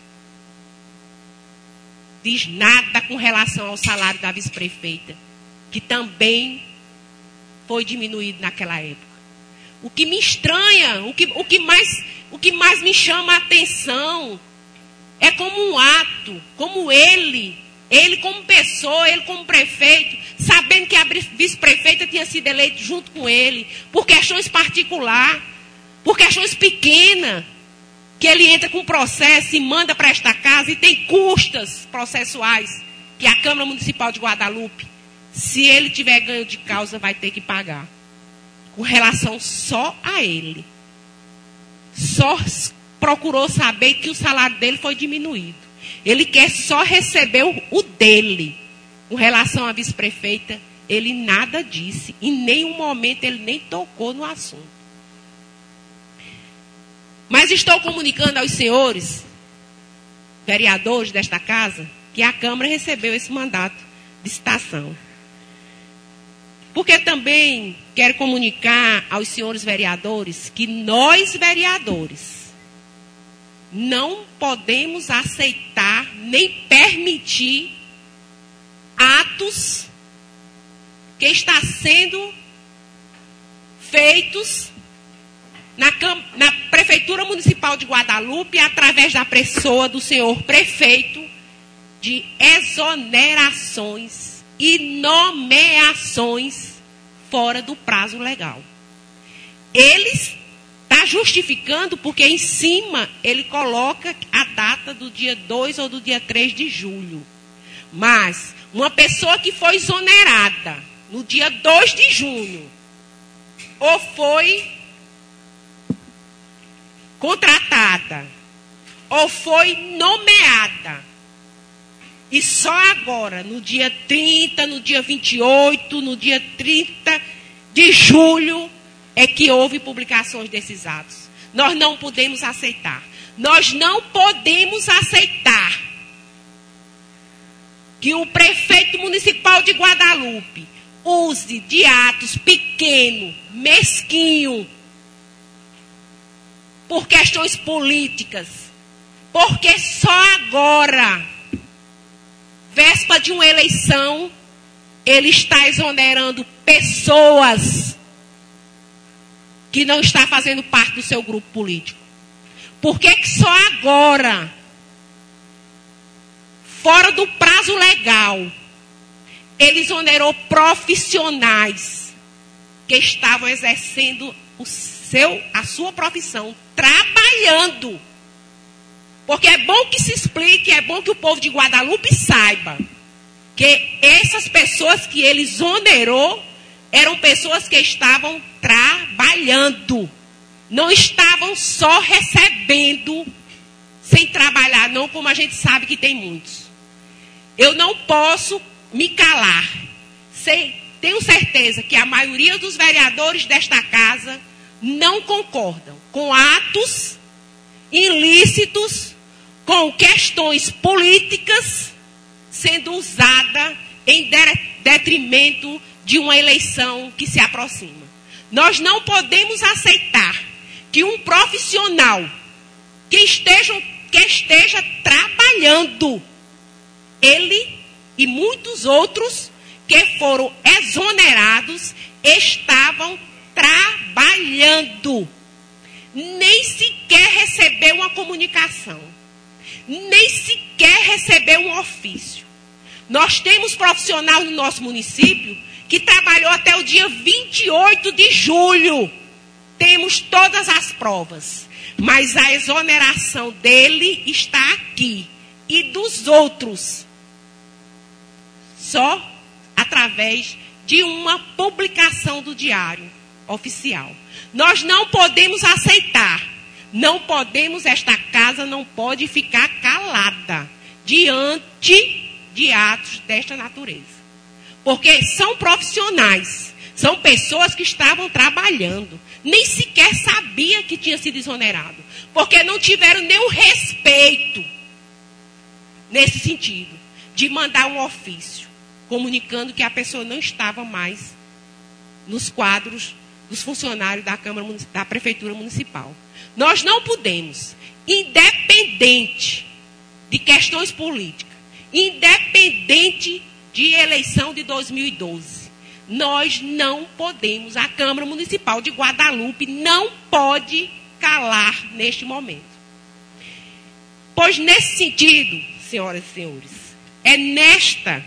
diz nada com relação ao salário da vice-prefeita, que também foi diminuído naquela época. O que me estranha, o que, o que, mais, o que mais me chama a atenção é como um ato, como ele, ele como pessoa, ele como prefeito, sabendo que a vice-prefeita tinha sido eleita junto com ele, por questões particulares, por questões pequenas, que ele entra com processo e manda para esta casa e tem custas processuais, que a Câmara Municipal de Guadalupe, se ele tiver ganho de causa, vai ter que pagar. Com relação só a ele. Só procurou saber que o salário dele foi diminuído. Ele quer só receber o, o dele. Com relação à vice-prefeita, ele nada disse. Em nenhum momento ele nem tocou no assunto. Mas estou comunicando aos senhores, vereadores desta casa, que a Câmara recebeu esse mandato de citação. Porque também quero comunicar aos senhores vereadores que nós, vereadores, não podemos aceitar nem permitir atos que estão sendo feitos na, na Prefeitura Municipal de Guadalupe, através da pessoa do senhor prefeito, de exonerações e nomeações fora do prazo legal. Ele está justificando porque em cima ele coloca a data do dia dois ou do dia três de julho. Mas uma pessoa que foi exonerada no dia dois de junho ou foi contratada ou foi nomeada e só agora, no dia trinta, no dia vinte e oito, no dia trinta de julho, é que houve publicações desses atos. Nós não podemos aceitar. Nós não podemos aceitar que o prefeito municipal de Guadalupe use de atos pequenos, mesquinhos, por questões políticas. Porque só agora, véspera de uma eleição, ele está exonerando pessoas que não estão fazendo parte do seu grupo político. Por que que só agora fora do prazo legal. Ele exonerou profissionais que estavam exercendo o seu, a sua profissão, trabalhando. Porque é bom que se explique, é bom que o povo de Guadalupe saiba que essas pessoas que ele exonerou eram pessoas que estavam trabalhando. Não estavam só recebendo sem trabalhar, não, como a gente sabe que tem muitos. Eu não posso me calar. Sei, tenho certeza que a maioria dos vereadores desta casa não concordam com atos ilícitos, com questões políticas sendo usada em detrimento de uma eleição que se aproxima. Nós não podemos aceitar que um profissional que esteja, que esteja trabalhando, ele e muitos outros que foram exonerados, estavam trabalhando. Nem sequer recebeu uma comunicação. Nem sequer recebeu um ofício. Nós temos profissional no nosso município que trabalhou até o dia vinte e oito de julho. Temos todas as provas. Mas a exoneração dele está aqui. E dos outros. Só através de uma publicação do diário oficial. Nós não podemos aceitar. Não podemos, esta casa não pode ficar calada diante de atos desta natureza. Porque são profissionais, são pessoas que estavam trabalhando, nem sequer sabia que tinha sido exonerado, porque não tiveram nenhum respeito nesse sentido, de mandar um ofício, comunicando que a pessoa não estava mais nos quadros dos funcionários da Câmara, da Prefeitura Municipal. Nós não podemos, independente de questões políticas, independente de eleição de dois mil e doze, nós não podemos, a Câmara Municipal de Guadalupe não pode calar neste momento. Pois nesse sentido, senhoras e senhores, é nesta,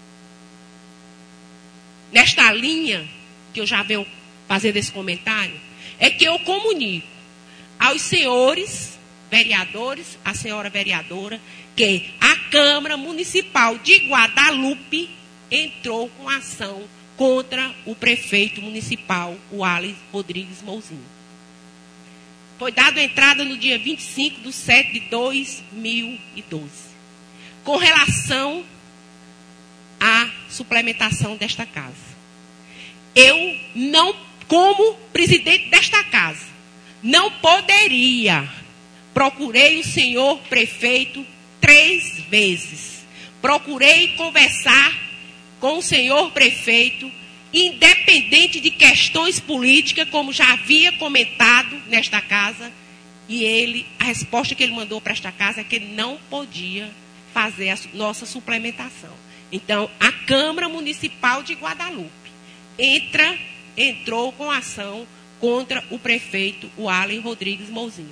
nesta linha que eu já venho fazendo esse comentário, é que eu comunico aos senhores vereadores, a senhora vereadora, que a Câmara Municipal de Guadalupe entrou com ação contra o prefeito municipal, o Alex Rodrigues Mouzinho. Foi dada entrada no dia vinte e cinco de setembro de dois mil e doze, com relação à suplementação desta casa. Eu não, como presidente desta casa, não poderia. Procurei o senhor prefeito três vezes. Procurei conversar com o senhor prefeito, independente de questões políticas, como já havia comentado nesta casa, e ele, a resposta que ele mandou para esta casa é que ele não podia fazer a nossa suplementação. Então, a Câmara Municipal de Guadalupe entra, entrou com ação contra o prefeito, o Alex Rodrigues Mouzinho,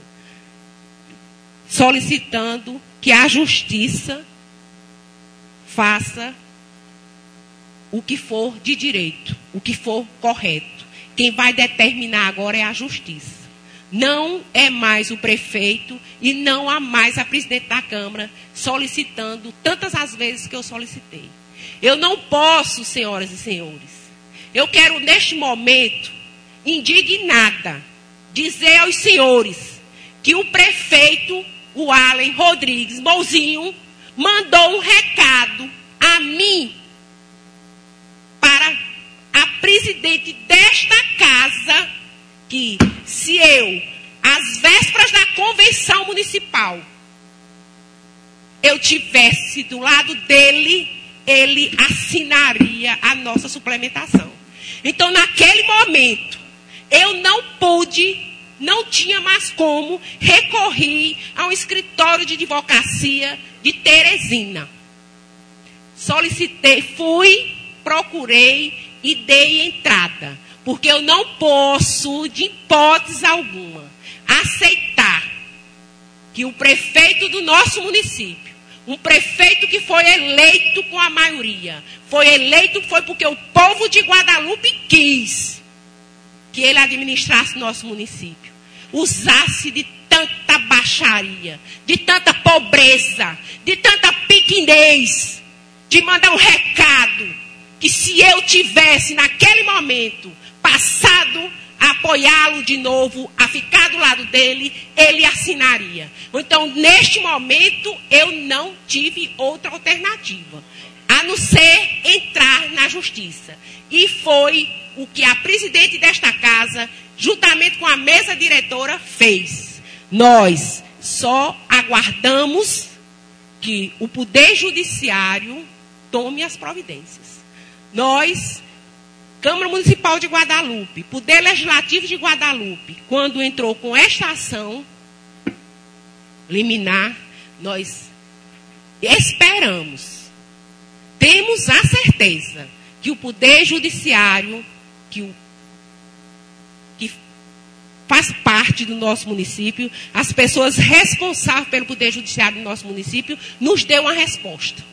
solicitando que a justiça faça o que for de direito, o que for correto. Quem vai determinar agora é a justiça. Não é mais o prefeito e não há mais a presidente da Câmara solicitando tantas as vezes que eu solicitei. Eu não posso, senhoras e senhores, eu quero neste momento, indignada, dizer aos senhores que o prefeito, o Alex Rodrigues Mouzinho, mandou um recado a mim, para a presidente desta casa, que se eu, às vésperas da convenção municipal, eu tivesse do lado dele, ele assinaria a nossa suplementação. Então, naquele momento, eu não pude, não tinha mais como recorrer ao escritório de advocacia de Teresina. Solicitei, fui, procurei e dei entrada. Porque eu não posso, de hipótese alguma, aceitar que o prefeito do nosso município, Um prefeito que foi eleito com a maioria. Foi eleito foi porque o povo de Guadalupe quis que ele administrasse nosso município. Usasse de tanta baixaria, de tanta pobreza, de tanta pequenez, de mandar um recado que se eu tivesse naquele momento passado a apoiá-lo de novo, a ficar do lado dele, ele assinaria. Então, neste momento, eu não tive outra alternativa, a não ser entrar na justiça. E foi o que a presidente desta casa, juntamente com a mesa diretora, fez. Nós só aguardamos que o Poder Judiciário tome as providências. Nós, Câmara Municipal de Guadalupe, Poder Legislativo de Guadalupe, quando entrou com esta ação liminar, nós esperamos, temos a certeza que o Poder Judiciário, que, o, que faz parte do nosso município, as pessoas responsáveis pelo Poder Judiciário do nosso município, nos deu uma resposta.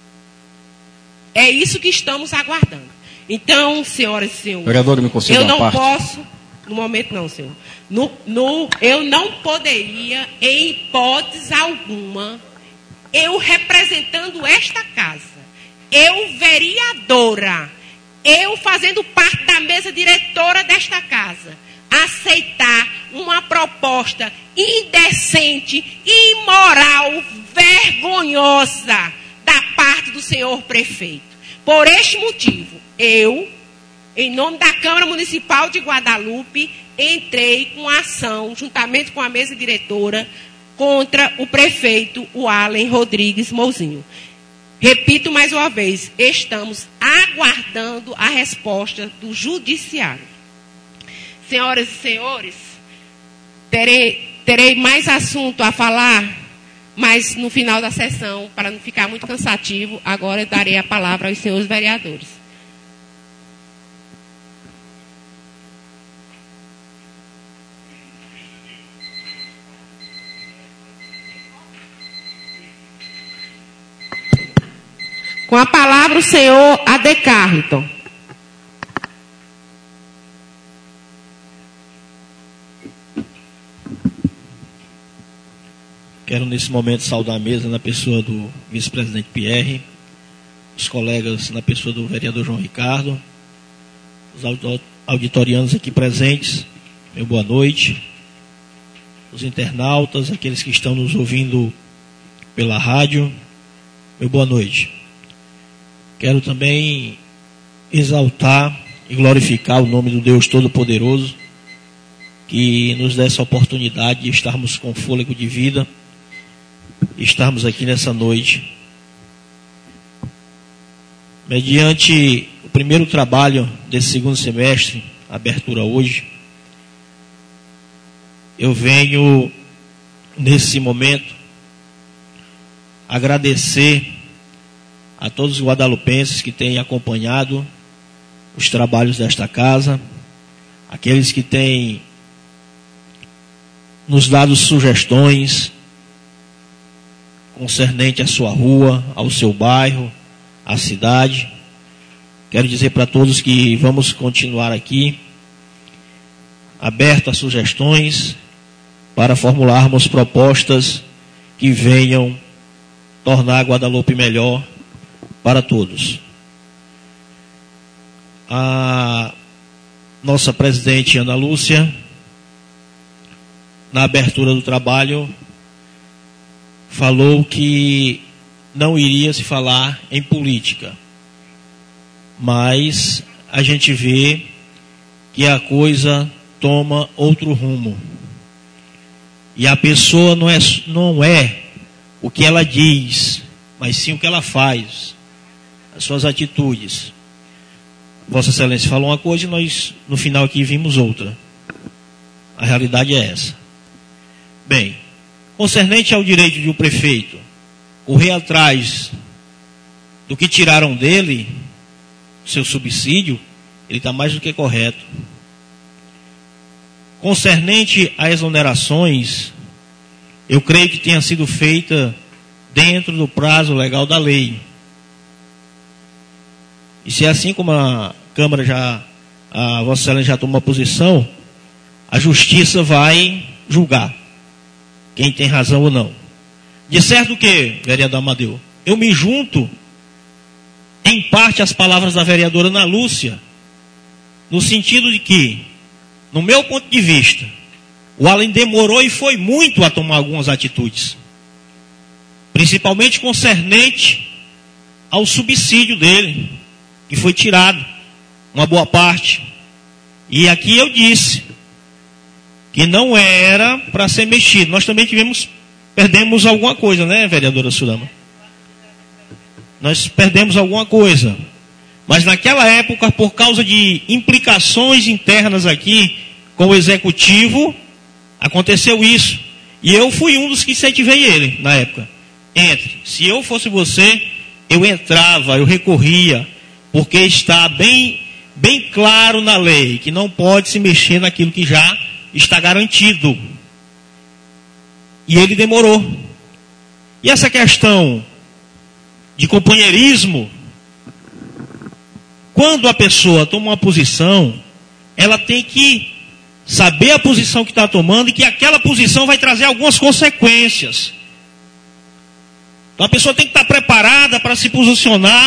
É isso que estamos aguardando. Então, senhoras e senhores, vereador, me conceda eu não uma parte. posso, no momento não, senhor, no, no, eu não poderia, em hipótese alguma, eu representando esta casa, eu vereadora, eu fazendo parte da mesa diretora desta casa, aceitar uma proposta indecente, imoral, vergonhosa da parte do senhor prefeito. Por este motivo, eu, em nome da Câmara Municipal de Guadalupe, entrei com ação, juntamente com a mesa diretora, contra o prefeito, o Allen Rodrigues Mouzinho. Repito mais uma vez, estamos aguardando a resposta do Judiciário. Senhoras e senhores, terei, terei mais assunto a falar, mas no final da sessão, para não ficar muito cansativo, agora eu darei a palavra aos senhores vereadores. Com a palavra o senhor Ade Carlton. Quero nesse momento saudar a mesa na pessoa do vice-presidente Pierre, os colegas na pessoa do vereador João Ricardo, os auditorianos aqui presentes, meu boa noite, os internautas, aqueles que estão nos ouvindo pela rádio, meu boa noite. Quero também exaltar e glorificar o nome do Deus Todo-Poderoso, que nos dá essa oportunidade de estarmos com fôlego de vida, estarmos aqui nessa noite. Mediante o primeiro trabalho desse segundo semestre, abertura hoje, eu venho, nesse momento, agradecer a todos os guadalupenses que têm acompanhado os trabalhos desta casa, aqueles que têm nos dado sugestões concernente à sua rua, ao seu bairro, à cidade. Quero dizer para todos que vamos continuar aqui, aberto a sugestões, para formularmos propostas que venham tornar Guadalupe melhor para todos. A nossa presidente Ana Lúcia, na abertura do trabalho, falou que não iria se falar em política, mas a gente vê que a coisa toma outro rumo. E a pessoa não é, não é o que ela diz, mas sim o que ela faz, as suas atitudes. Vossa Excelência falou uma coisa e nós no final aqui vimos outra. A realidade é essa. Bem, concernente ao direito de o prefeito correr atrás do que tiraram dele, seu subsídio, ele está mais do que correto. Concernente a exonerações, eu creio que tenha sido feita dentro do prazo legal da lei. E se é assim como a Câmara já, a Vossa Excelência já tomou uma posição, a Justiça vai julgar quem tem razão ou não. De certo que, vereador Amadeu, eu me junto em parte às palavras da vereadora Ana Lúcia, no sentido de que, no meu ponto de vista, o Alan demorou e foi muito a tomar algumas atitudes, principalmente concernente ao subsídio dele, que foi tirado, uma boa parte. E aqui eu disse que não era para ser mexido. Nós também tivemos, perdemos alguma coisa, né, vereadora Surama? Nós perdemos alguma coisa. Mas naquela época, por causa de implicações internas aqui com o executivo, aconteceu isso. E eu fui um dos que incentivei ele na época. Entre. Se eu fosse você, eu entrava, eu recorria, porque está bem, bem claro na lei que não pode se mexer naquilo que já está garantido. E ele demorou. E essa questão de companheirismo, quando a pessoa toma uma posição, ela tem que saber a posição que está tomando e que aquela posição vai trazer algumas consequências. Então a pessoa tem que estar preparada para se posicionar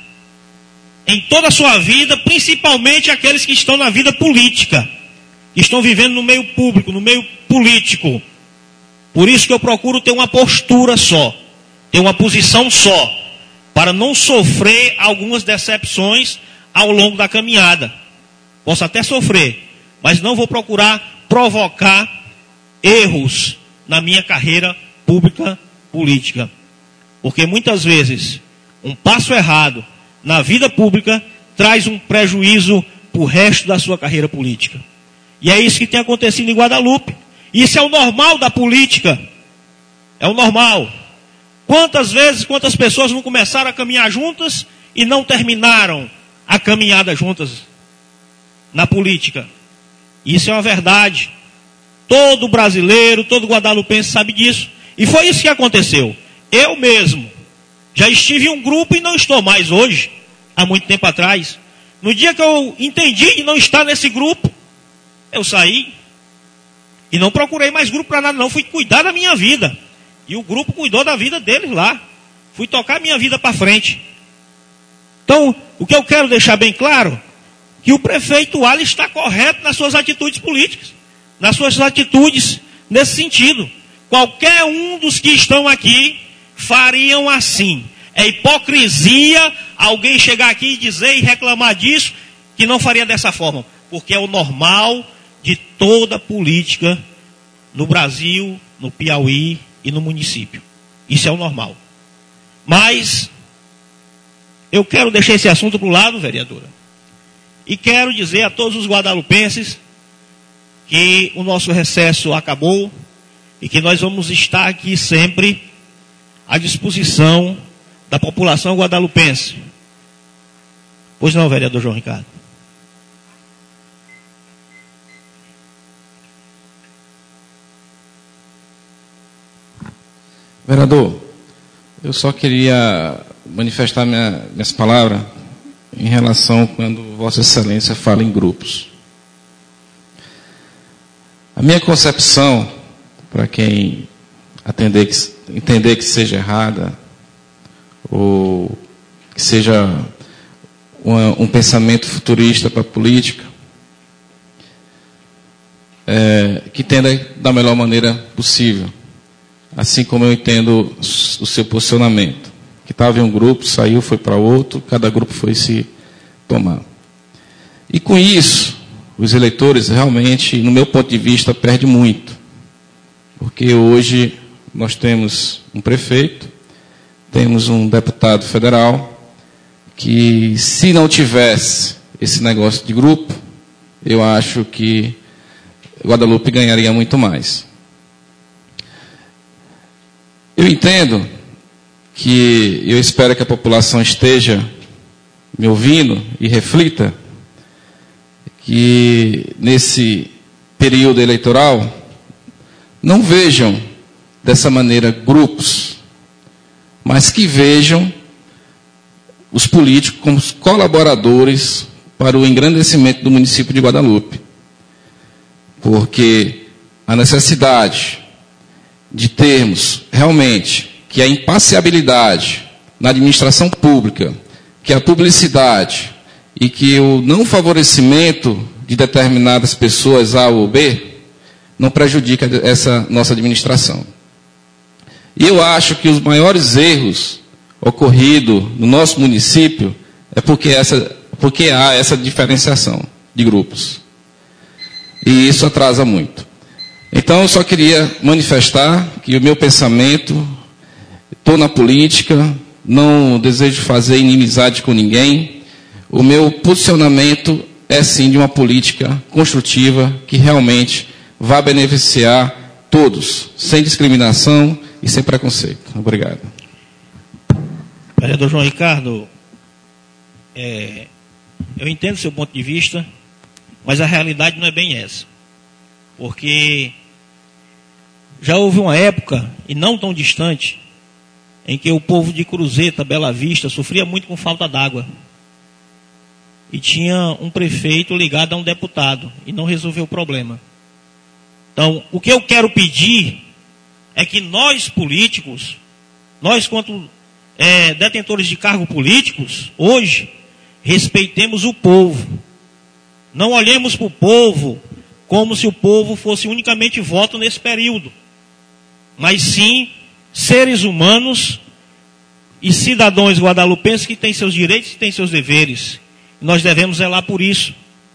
em toda a sua vida, principalmente aqueles que estão na vida política, que estão vivendo no meio público, no meio político. Por isso que eu procuro ter uma postura só, ter uma posição só, para não sofrer algumas decepções ao longo da caminhada. Posso até sofrer, mas não vou procurar provocar erros na minha carreira pública política. Porque muitas vezes um passo errado na vida pública traz um prejuízo para o resto da sua carreira política. E é isso que tem acontecido em Guadalupe. Isso é o normal da política. É o normal. Quantas vezes, quantas pessoas não começaram a caminhar juntas e não terminaram a caminhada juntas na política? Isso é uma verdade. Todo brasileiro, todo guadalupense sabe disso. E foi isso que aconteceu. Eu mesmo já estive em um grupo e não estou mais hoje, há muito tempo atrás. No dia que eu entendi de não estar nesse grupo, eu saí e não procurei mais grupo para nada não. Fui cuidar da minha vida. E o grupo cuidou da vida deles lá. Fui tocar a minha vida para frente. Então, o que eu quero deixar bem claro, que o prefeito Alan está correto nas suas atitudes políticas, nas suas atitudes nesse sentido. Qualquer um dos que estão aqui fariam assim. É hipocrisia alguém chegar aqui e dizer e reclamar disso, que não faria dessa forma. Porque é o normal de toda política no Brasil, no Piauí e no município. Isso é o normal. Mas eu quero deixar esse assunto para o lado, vereadora. E quero dizer a todos os guadalupenses que o nosso recesso acabou e que nós vamos estar aqui sempre à disposição da população guadalupense. Pois não, vereador João Ricardo? Vereador, eu só queria manifestar minha, minhas palavras em relação quando Vossa Excelência fala em grupos. A minha concepção, para quem atender que, entender que seja errada, ou que seja uma, um pensamento futurista para a política, é, que entenda da melhor maneira possível. Assim como eu entendo o seu posicionamento. Que estava em um grupo, saiu, foi para outro, cada grupo foi se tomar. E com isso, os eleitores realmente, no meu ponto de vista, perdem muito. Porque hoje nós temos um prefeito, temos um deputado federal, que se não tivesse esse negócio de grupo, eu acho que Guadalupe ganharia muito mais. Eu entendo que, eu espero que a população esteja me ouvindo e reflita, que nesse período eleitoral, não vejam dessa maneira grupos, mas que vejam os políticos como colaboradores para o engrandecimento do município de Guadalupe. Porque a necessidade de termos realmente que a imparcialidade na administração pública, que a publicidade e que o não favorecimento de determinadas pessoas A ou B não prejudica essa nossa administração. E eu acho que os maiores erros ocorridos no nosso município é porque, essa, porque há essa diferenciação de grupos. E isso atrasa muito. Então, eu só queria manifestar que o meu pensamento, estou na política, não desejo fazer inimizade com ninguém. O meu posicionamento é, sim, de uma política construtiva que realmente vai beneficiar todos, sem discriminação e sem preconceito. Obrigado. Vereador João Ricardo, é, eu entendo seu ponto de vista, mas a realidade não é bem essa. Porque já houve uma época, e não tão distante, em que o povo de Cruzeta, Bela Vista, sofria muito com falta d'água. E tinha um prefeito ligado a um deputado, e não resolveu o problema. Então, o que eu quero pedir é que nós políticos, nós quanto é, detentores de cargos políticos, hoje, respeitemos o povo. Não olhemos para o povo como se o povo fosse unicamente voto nesse período, mas sim seres humanos e cidadãos guadalupenses que têm seus direitos e têm seus deveres. Nós devemos zelar por isso.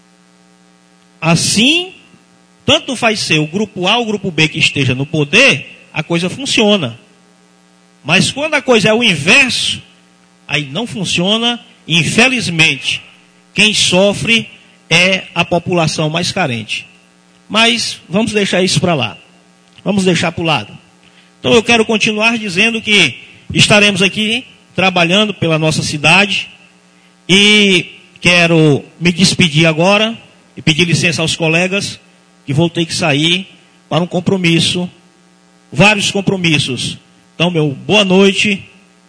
Assim, tanto faz ser o grupo A ou o grupo B que esteja no poder, a coisa funciona. Mas quando a coisa é o inverso, aí não funciona, e infelizmente, quem sofre é a população mais carente. Mas vamos deixar isso para lá. Vamos deixar para o lado. Então eu quero continuar dizendo que estaremos aqui trabalhando pela nossa cidade e quero me despedir agora e pedir licença aos colegas que vou ter que sair para um compromisso, vários compromissos. Então, meu boa noite.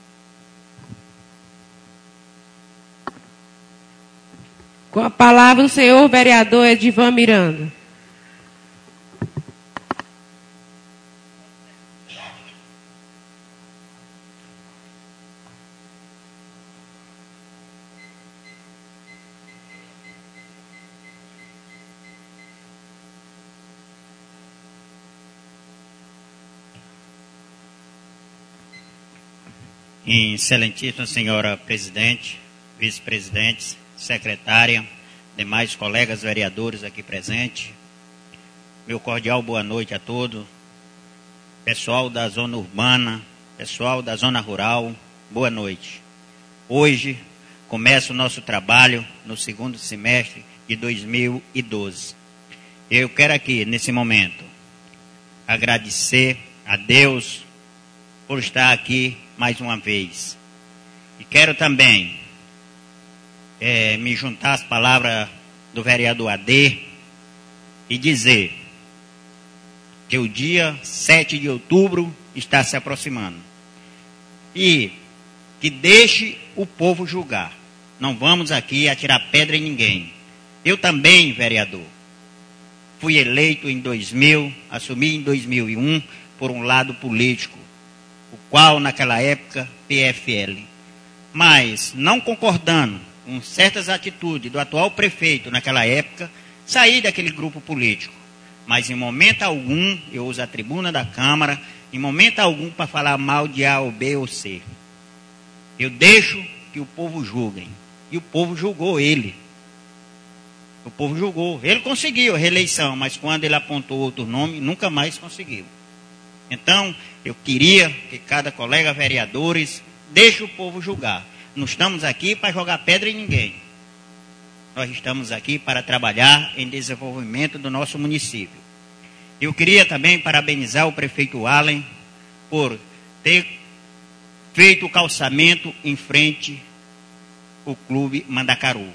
Com a palavra o senhor vereador Edivan Miranda. Excelentíssima senhora presidente, vice-presidentes, secretária, demais colegas vereadores aqui presentes, meu cordial boa noite a todos, pessoal da zona urbana, pessoal da zona rural, boa noite. Hoje começa o nosso trabalho no segundo semestre de dois mil e doze. Eu quero aqui, nesse momento, agradecer a Deus por estar aqui mais uma vez. E quero também é, me juntar às palavras do vereador A D e dizer que o dia sete de outubro está se aproximando. E que deixe o povo julgar. Não vamos aqui atirar pedra em ninguém. Eu também, vereador, fui eleito em dois mil, assumi em dois mil e um por um lado político, o qual naquela época P F L. Mas, não concordando com certas atitudes do atual prefeito naquela época, saí daquele grupo político. Mas em momento algum, eu uso a tribuna da Câmara, em momento algum para falar mal de A ou B ou C. Eu deixo que o povo julguem. E o povo julgou ele. O povo julgou. Ele conseguiu a reeleição, mas quando ele apontou outro nome, nunca mais conseguiu. Então, eu queria que cada colega vereadores deixe o povo julgar. Não estamos aqui para jogar pedra em ninguém. Nós estamos aqui para trabalhar em desenvolvimento do nosso município. Eu queria também parabenizar o prefeito Allen por ter feito o calçamento em frente ao Clube Mandacaru.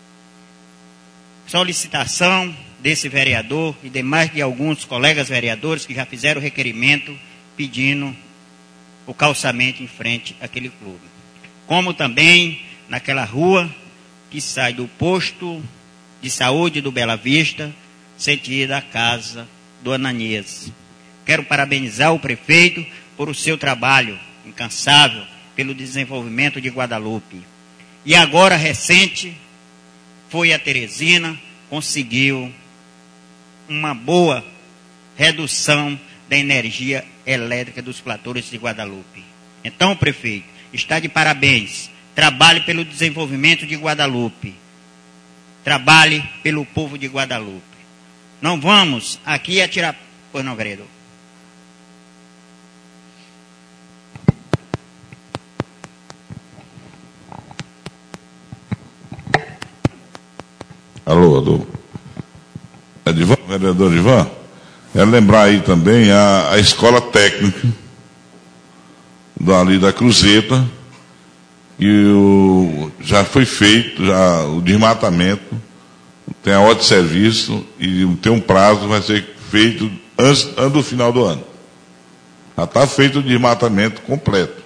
Solicitação desse vereador e demais de alguns colegas vereadores que já fizeram o requerimento pedindo o calçamento em frente àquele clube. Como também naquela rua que sai do posto de saúde do Bela Vista, sentido à casa do Ananias. Quero parabenizar o prefeito por o seu trabalho incansável pelo desenvolvimento de Guadalupe. E agora, recente, foi a Teresina, conseguiu uma boa redução da energia elétrica dos platores de Guadalupe. Então, prefeito, está de parabéns. Trabalhe pelo desenvolvimento de Guadalupe. Trabalhe pelo povo de Guadalupe. Não vamos aqui atirar... Pois não, vereador. Alô, alô. Edivan, vereador Edivan, é lembrar aí também a, a escola técnica dali da Cruzeta, que o, já foi feito já, o desmatamento, tem a hora de serviço e tem um prazo, vai ser feito antes, antes do final do ano. Já está feito o desmatamento completo.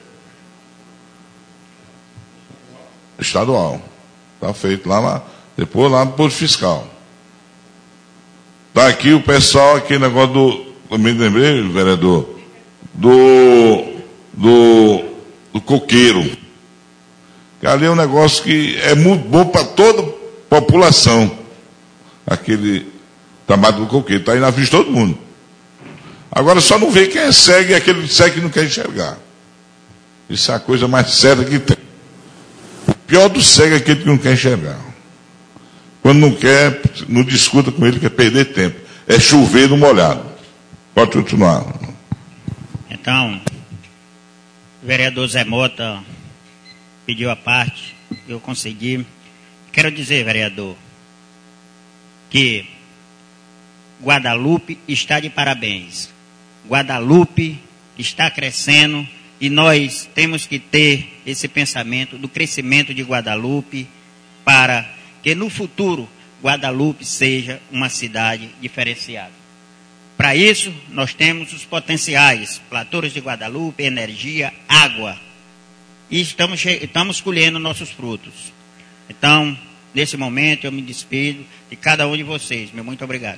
Estadual. Está feito lá na... Depois lá no posto fiscal. Está aqui o pessoal, aquele negócio do. Também lembrei, vereador, do. Do. Do coqueiro. Que ali é um negócio que é muito bom para toda a população. Aquele trabalho do coqueiro. Está aí na vista de todo mundo. Agora só não vê quem é cego e aquele cego que não quer enxergar. Isso é a coisa mais séria que tem. O pior do cego é aquele que não quer enxergar. Quando não quer, não discuta com ele, quer perder tempo. É chover no molhado. Pode continuar. Então, o vereador Zé Mota pediu a parte, eu consegui. Quero dizer, vereador, que Guadalupe está de parabéns. Guadalupe está crescendo e nós temos que ter esse pensamento do crescimento de Guadalupe para que no futuro Guadalupe seja uma cidade diferenciada. Para isso, nós temos os potenciais, platores de Guadalupe, energia, água. E estamos, estamos colhendo nossos frutos. Então, nesse momento, eu me despido de cada um de vocês. Meu muito obrigado.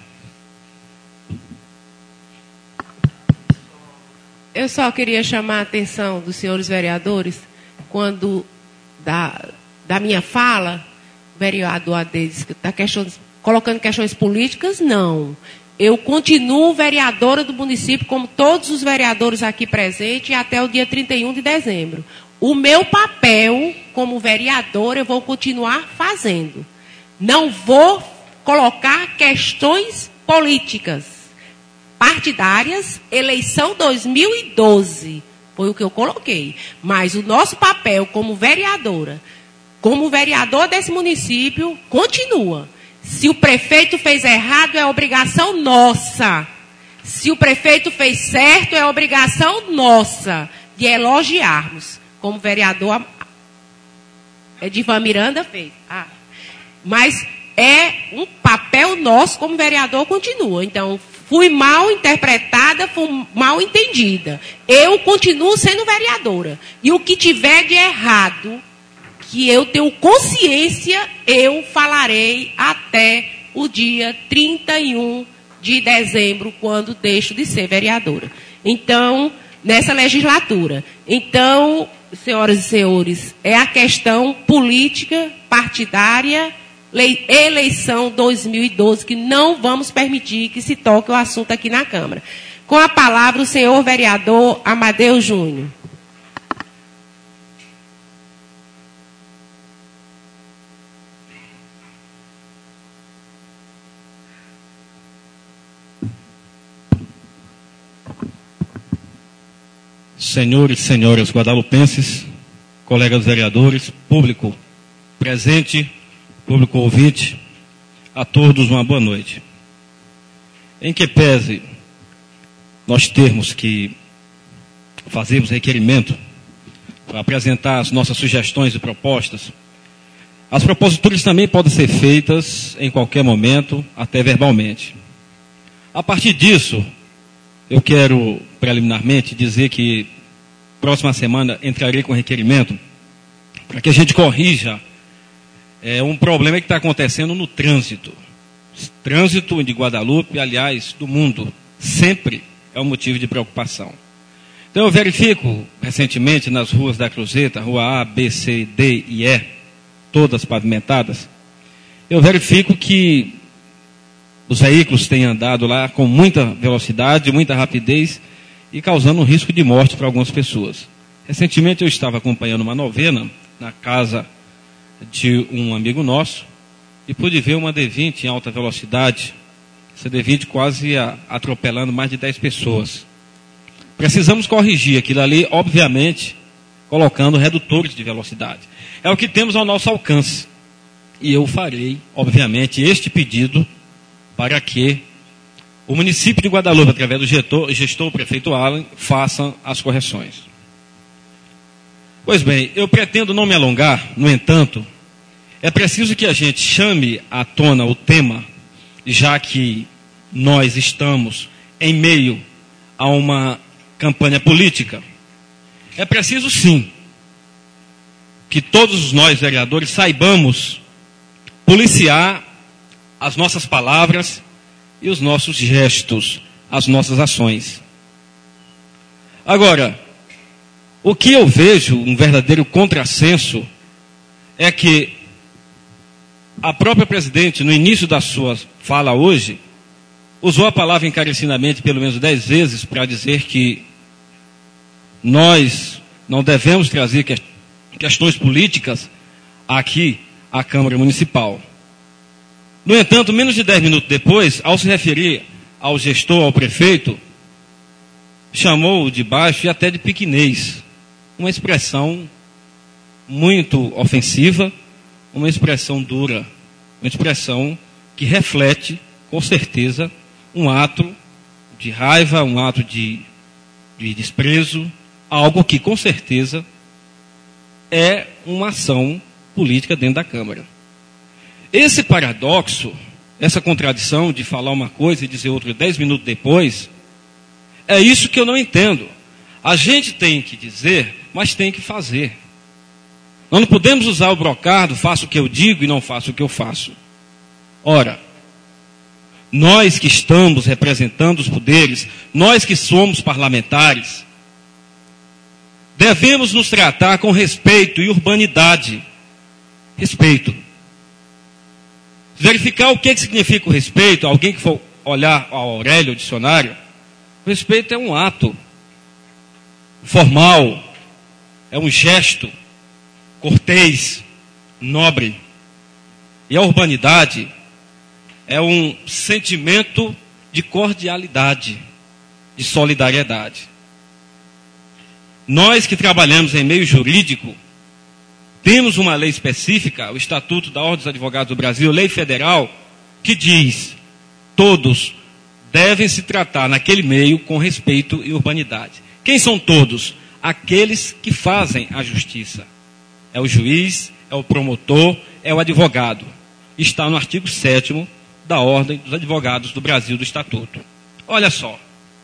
Eu só queria chamar a atenção dos senhores vereadores, quando da, da minha fala... O vereador Ades está colocando questões políticas, não. Eu continuo vereadora do município, como todos os vereadores aqui presentes, até o dia trinta e um de dezembro. O meu papel como vereadora eu vou continuar fazendo. Não vou colocar questões políticas, partidárias, eleição dois mil e doze. Foi o que eu coloquei. Mas o nosso papel como vereadora... Como vereador desse município, continua. Se o prefeito fez errado, é obrigação nossa. Se o prefeito fez certo, é obrigação nossa de elogiarmos. Como o vereador Edivan Miranda fez. Ah, mas é um papel nosso como vereador, continua. Então, fui mal interpretada, fui mal entendida. Eu continuo sendo vereadora. E o que tiver de errado... que eu tenho consciência, eu falarei até o dia trinta e um de dezembro, quando deixo de ser vereadora. Então, nessa legislatura. Então, senhoras e senhores, é a questão política, partidária, eleição dois mil e doze, que não vamos permitir que se toque o assunto aqui na Câmara. Com a palavra, o senhor vereador Amadeu Júnior. Senhores e senhoras guadalupenses, colegas vereadores, público presente, público ouvinte, a todos uma boa noite. Em que pese nós termos que fazermos requerimento para apresentar as nossas sugestões e propostas, as proposituras também podem ser feitas em qualquer momento, até verbalmente. A partir disso, eu quero preliminarmente dizer que próxima semana entrarei com requerimento para que a gente corrija é, um problema que está acontecendo no trânsito. Trânsito de Guadalupe, aliás, do mundo, sempre é um motivo de preocupação. Então eu verifico recentemente nas ruas da Cruzeta, rua A, B, C, D e E, todas pavimentadas, eu verifico que os veículos têm andado lá com muita velocidade, muita rapidez e causando um risco de morte para algumas pessoas. Recentemente eu estava acompanhando uma novena na casa de um amigo nosso e pude ver uma D vinte em alta velocidade, essa D vinte quase atropelando mais de dez pessoas. Precisamos corrigir aquilo ali, obviamente, colocando redutores de velocidade. É o que temos ao nosso alcance. E eu farei, obviamente, este pedido para que o município de Guadalupe, através do gestor, gestor prefeito Alan, façam as correções. Pois bem, eu pretendo não me alongar, no entanto, é preciso que a gente chame à tona o tema, já que nós estamos em meio a uma campanha política. É preciso, sim, que todos nós, vereadores, saibamos policiar as nossas palavras e os nossos gestos, as nossas ações. Agora, o que eu vejo, um verdadeiro contrassenso, é que a própria presidente, no início da sua fala hoje, usou a palavra encarecidamente pelo menos dez vezes para dizer que nós não devemos trazer que, questões políticas aqui à Câmara Municipal. No entanto, menos de dez minutos depois, ao se referir ao gestor, ao prefeito, chamou de baixo e até de piquinês. Uma expressão muito ofensiva, uma expressão dura, uma expressão que reflete, com certeza, um ato de raiva, um ato de, de desprezo, algo que, com certeza, é uma ação política dentro da Câmara. Esse paradoxo, essa contradição de falar uma coisa e dizer outra dez minutos depois, é isso que eu não entendo. A gente tem que dizer, mas tem que fazer. Nós não podemos usar o brocardo, faço o que eu digo e não faço o que eu faço. Ora, nós que estamos representando os poderes, nós que somos parlamentares, devemos nos tratar com respeito e urbanidade. Respeito. Verificar o que significa o respeito, alguém que for olhar ao Aurélio, o dicionário, o respeito é um ato formal, é um gesto cortês, nobre. E a urbanidade é um sentimento de cordialidade, de solidariedade. Nós que trabalhamos em meio jurídico, temos uma lei específica, o Estatuto da Ordem dos Advogados do Brasil, lei federal, que diz: todos devem se tratar naquele meio com respeito e urbanidade. Quem são todos? Aqueles que fazem a justiça. É o juiz, é o promotor, é o advogado. Está no artigo sétimo da Ordem dos Advogados do Brasil, do Estatuto. Olha só.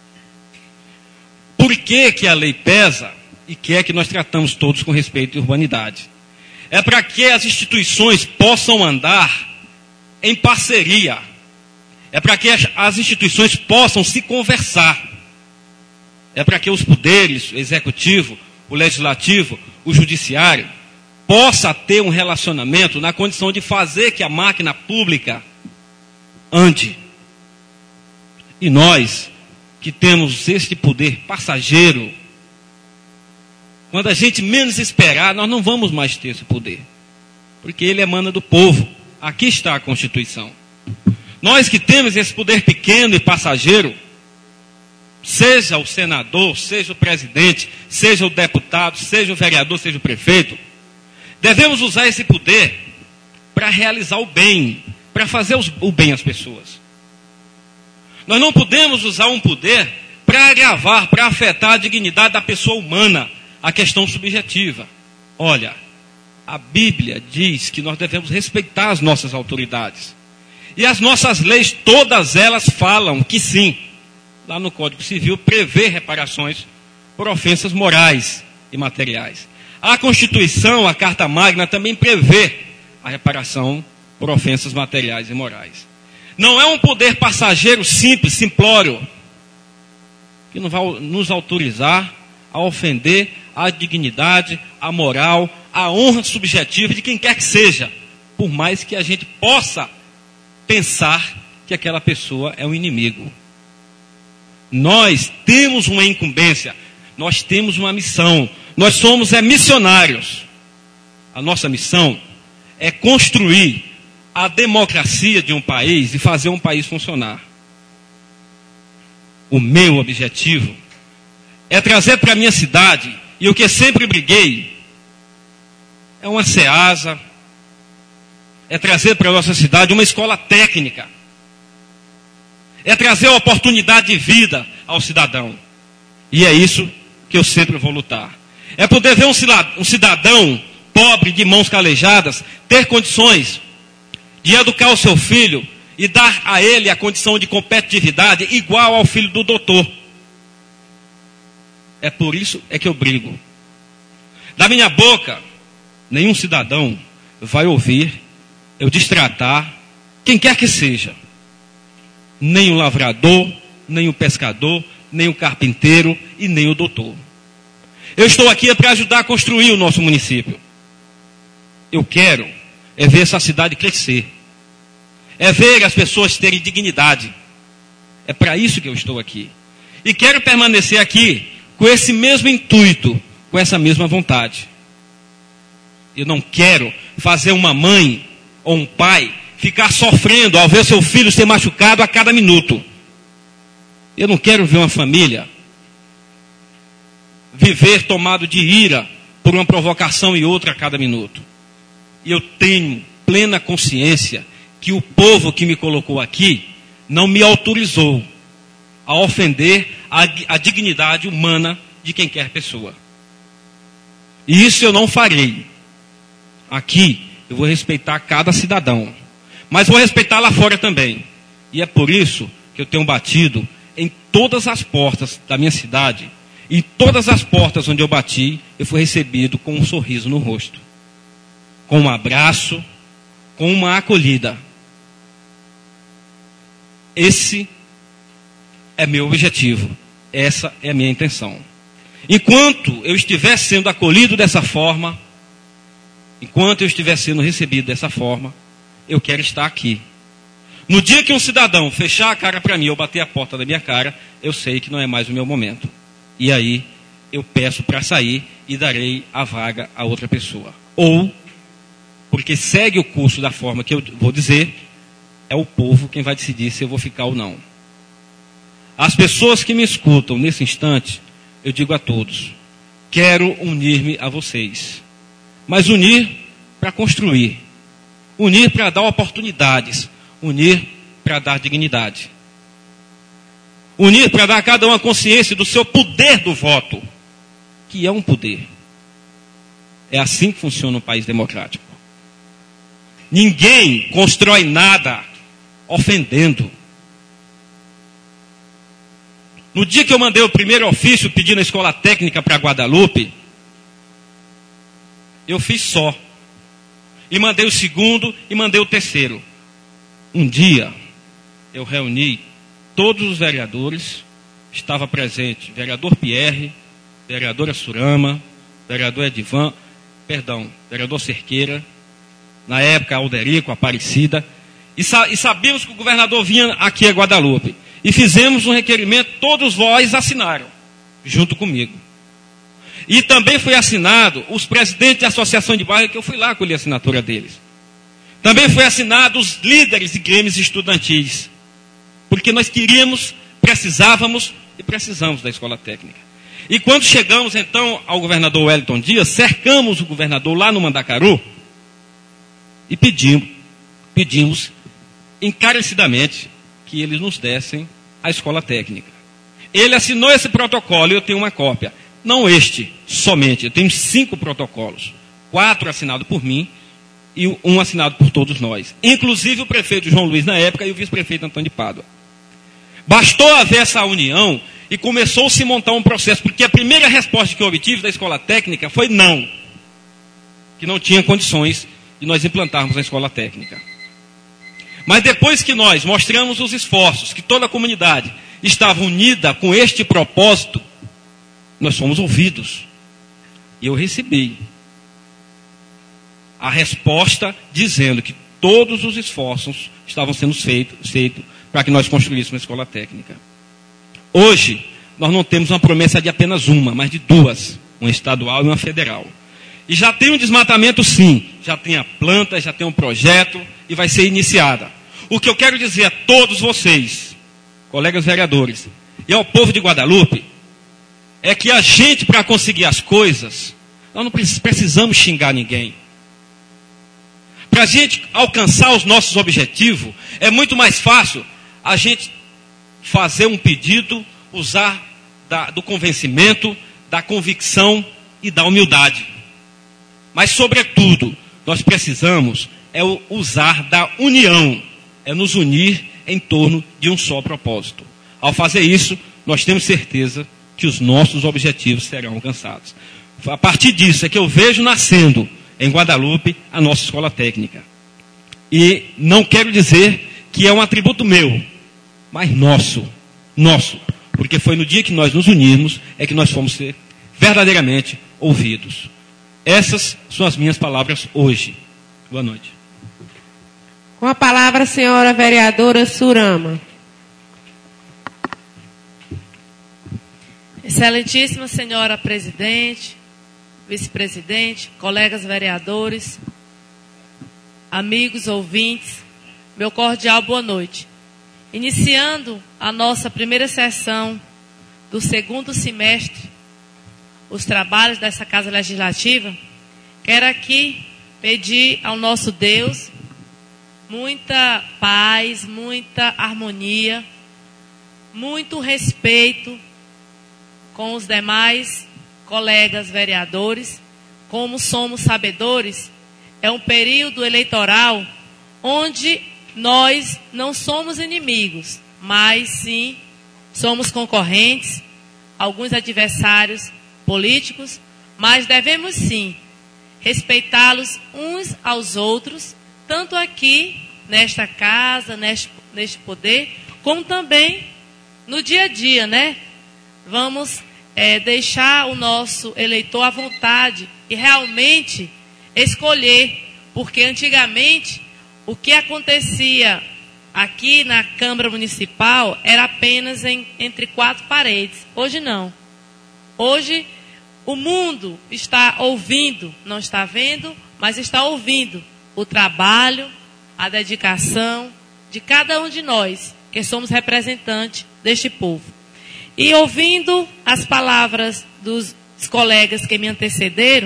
Por que que a lei pesa e quer que nós tratamos todos com respeito e urbanidade? É para que as instituições possam andar em parceria. É para que as instituições possam se conversar. É para que os poderes, o executivo, o legislativo, o judiciário, possa ter um relacionamento na condição de fazer que a máquina pública ande. E nós, que temos este poder passageiro, quando a gente menos esperar, nós não vamos mais ter esse poder. Porque ele emana do povo. Aqui está a Constituição. Nós que temos esse poder pequeno e passageiro, seja o senador, seja o presidente, seja o deputado, seja o vereador, seja o prefeito, devemos usar esse poder para realizar o bem, para fazer o bem às pessoas. Nós não podemos usar um poder para agravar, para afetar a dignidade da pessoa humana, a questão subjetiva. Olha, a Bíblia diz que nós devemos respeitar as nossas autoridades. E as nossas leis, todas elas falam que sim, lá no Código Civil, prevê reparações por ofensas morais e materiais. A Constituição, a Carta Magna, também prevê a reparação por ofensas materiais e morais. Não é um poder passageiro simples, simplório, que não vai nos autorizar a ofender a dignidade, a moral, a honra subjetiva de quem quer que seja, por mais que a gente possa pensar que aquela pessoa é um inimigo. Nós temos uma incumbência, nós temos uma missão, nós somos é, missionários. A nossa missão é construir a democracia de um país e fazer um país funcionar. O meu objetivo é trazer para a minha cidade, e o que sempre briguei, é uma SEASA, é trazer para a nossa cidade uma escola técnica, é trazer a oportunidade de vida ao cidadão. E é isso que eu sempre vou lutar. É poder ver um cidadão pobre, de mãos calejadas, ter condições de educar o seu filho e dar a ele a condição de competitividade igual ao filho do doutor. É por isso é que eu brigo. Da minha boca, nenhum cidadão vai ouvir eu destratar quem quer que seja. Nem o lavrador, nem o pescador, nem o carpinteiro e nem o doutor. Eu estou aqui para ajudar a construir o nosso município. Eu quero é ver essa cidade crescer. É ver as pessoas terem dignidade. É para isso que eu estou aqui. E quero permanecer aqui com esse mesmo intuito, com essa mesma vontade. Eu não quero fazer uma mãe ou um pai ficar sofrendo ao ver seu filho ser machucado a cada minuto. Eu não quero ver uma família viver tomado de ira por uma provocação e outra a cada minuto. E eu tenho plena consciência que o povo que me colocou aqui não me autorizou a ofender a, a dignidade humana de quem quer pessoa. E isso eu não farei. Aqui eu vou respeitar cada cidadão, mas vou respeitar lá fora também. E é por isso que eu tenho batido em todas as portas da minha cidade. E todas as portas onde eu bati, eu fui recebido com um sorriso no rosto, com um abraço, com uma acolhida. Esse é meu objetivo, essa é a minha intenção. Enquanto eu estiver sendo acolhido dessa forma, enquanto eu estiver sendo recebido dessa forma, eu quero estar aqui. No dia que um cidadão fechar a cara para mim ou bater a porta da minha cara, eu sei que não é mais o meu momento. E aí eu peço para sair e darei a vaga a outra pessoa. Ou, porque segue o curso da forma que eu vou dizer, é o povo quem vai decidir se eu vou ficar ou não. As pessoas que me escutam nesse instante, eu digo a todos, quero unir-me a vocês. Mas unir para construir. Unir para dar oportunidades. Unir para dar dignidade. Unir para dar a cada um a consciência do seu poder do voto, que é um poder. É assim que funciona um país democrático. Ninguém constrói nada ofendendo. No dia que eu mandei o primeiro ofício pedindo a escola técnica para Guadalupe, eu fiz só. E mandei o segundo e mandei o terceiro. Um dia, eu reuni todos os vereadores, estava presente vereador Pierre, vereadora Surama, vereador Edivan, perdão, vereador Cerqueira, na época Alderico, Aparecida, e, sa e sabíamos que o governador vinha aqui a Guadalupe. E fizemos um requerimento, todos vós assinaram, junto comigo. E também foi assinado os presidentes de associação de bairro, que eu fui lá colher a assinatura deles. Também foi assinado os líderes de grêmios estudantis. Porque nós queríamos, precisávamos e precisamos da escola técnica. E quando chegamos então ao governador Wellington Dias, cercamos o governador lá no Mandacaru e pedimos, pedimos encarecidamente que eles nos dessem a escola técnica. Ele assinou esse protocolo e eu tenho uma cópia. Não este somente, eu tenho cinco protocolos. Quatro assinados por mim e um assinado por todos nós. Inclusive o prefeito João Luiz na época e o vice-prefeito Antônio de Pádua. Bastou haver essa união e começou a se montar um processo, porque a primeira resposta que eu obtive da escola técnica foi não, que não tinha condições de nós implantarmos a escola técnica. Mas depois que nós mostramos os esforços, que toda a comunidade estava unida com este propósito, nós fomos ouvidos. E eu recebi a resposta dizendo que todos os esforços estavam sendo feitos feito para que nós construíssemos uma escola técnica. Hoje, nós não temos uma promessa de apenas uma, mas de duas, uma estadual e uma federal. E já tem um desmatamento sim, já tem a planta, já tem um projeto e vai ser iniciada. O que eu quero dizer a todos vocês, colegas vereadores, e ao povo de Guadalupe, é que a gente, para conseguir as coisas, nós não precisamos xingar ninguém. Para a gente alcançar os nossos objetivos, é muito mais fácil a gente fazer um pedido, usar da, do convencimento, da convicção e da humildade. Mas, sobretudo, nós precisamos é usar da união, é nos unir em torno de um só propósito. Ao fazer isso, nós temos certeza que os nossos objetivos serão alcançados. A partir disso é que eu vejo nascendo em Guadalupe a nossa escola técnica. E não quero dizer que é um atributo meu, mas nosso, nosso. Porque foi no dia que nós nos unirmos é que nós fomos ser verdadeiramente ouvidos. Essas são as minhas palavras hoje. Boa noite. Com a palavra a senhora vereadora Surama. Excelentíssima senhora presidente, vice-presidente, colegas vereadores, amigos ouvintes, meu cordial boa noite. Iniciando a nossa primeira sessão do segundo semestre, os trabalhos dessa Casa Legislativa, quero aqui pedir ao nosso Deus muita paz, muita harmonia, muito respeito com os demais colegas vereadores. Como somos sabedores, é um período eleitoral onde nós não somos inimigos, mas sim somos concorrentes, alguns adversários políticos, mas devemos sim respeitá-los uns aos outros, tanto aqui nesta casa, neste, neste poder, como também no dia a dia, né? Vamos é, deixar o nosso eleitor à vontade e realmente escolher, porque antigamente o que acontecia aqui na Câmara Municipal era apenas em, entre quatro paredes. Hoje não. Hoje o mundo está ouvindo, não está vendo, mas está ouvindo o trabalho, a dedicação de cada um de nós, que somos representantes deste povo. E ouvindo as palavras dos colegas que me antecederam,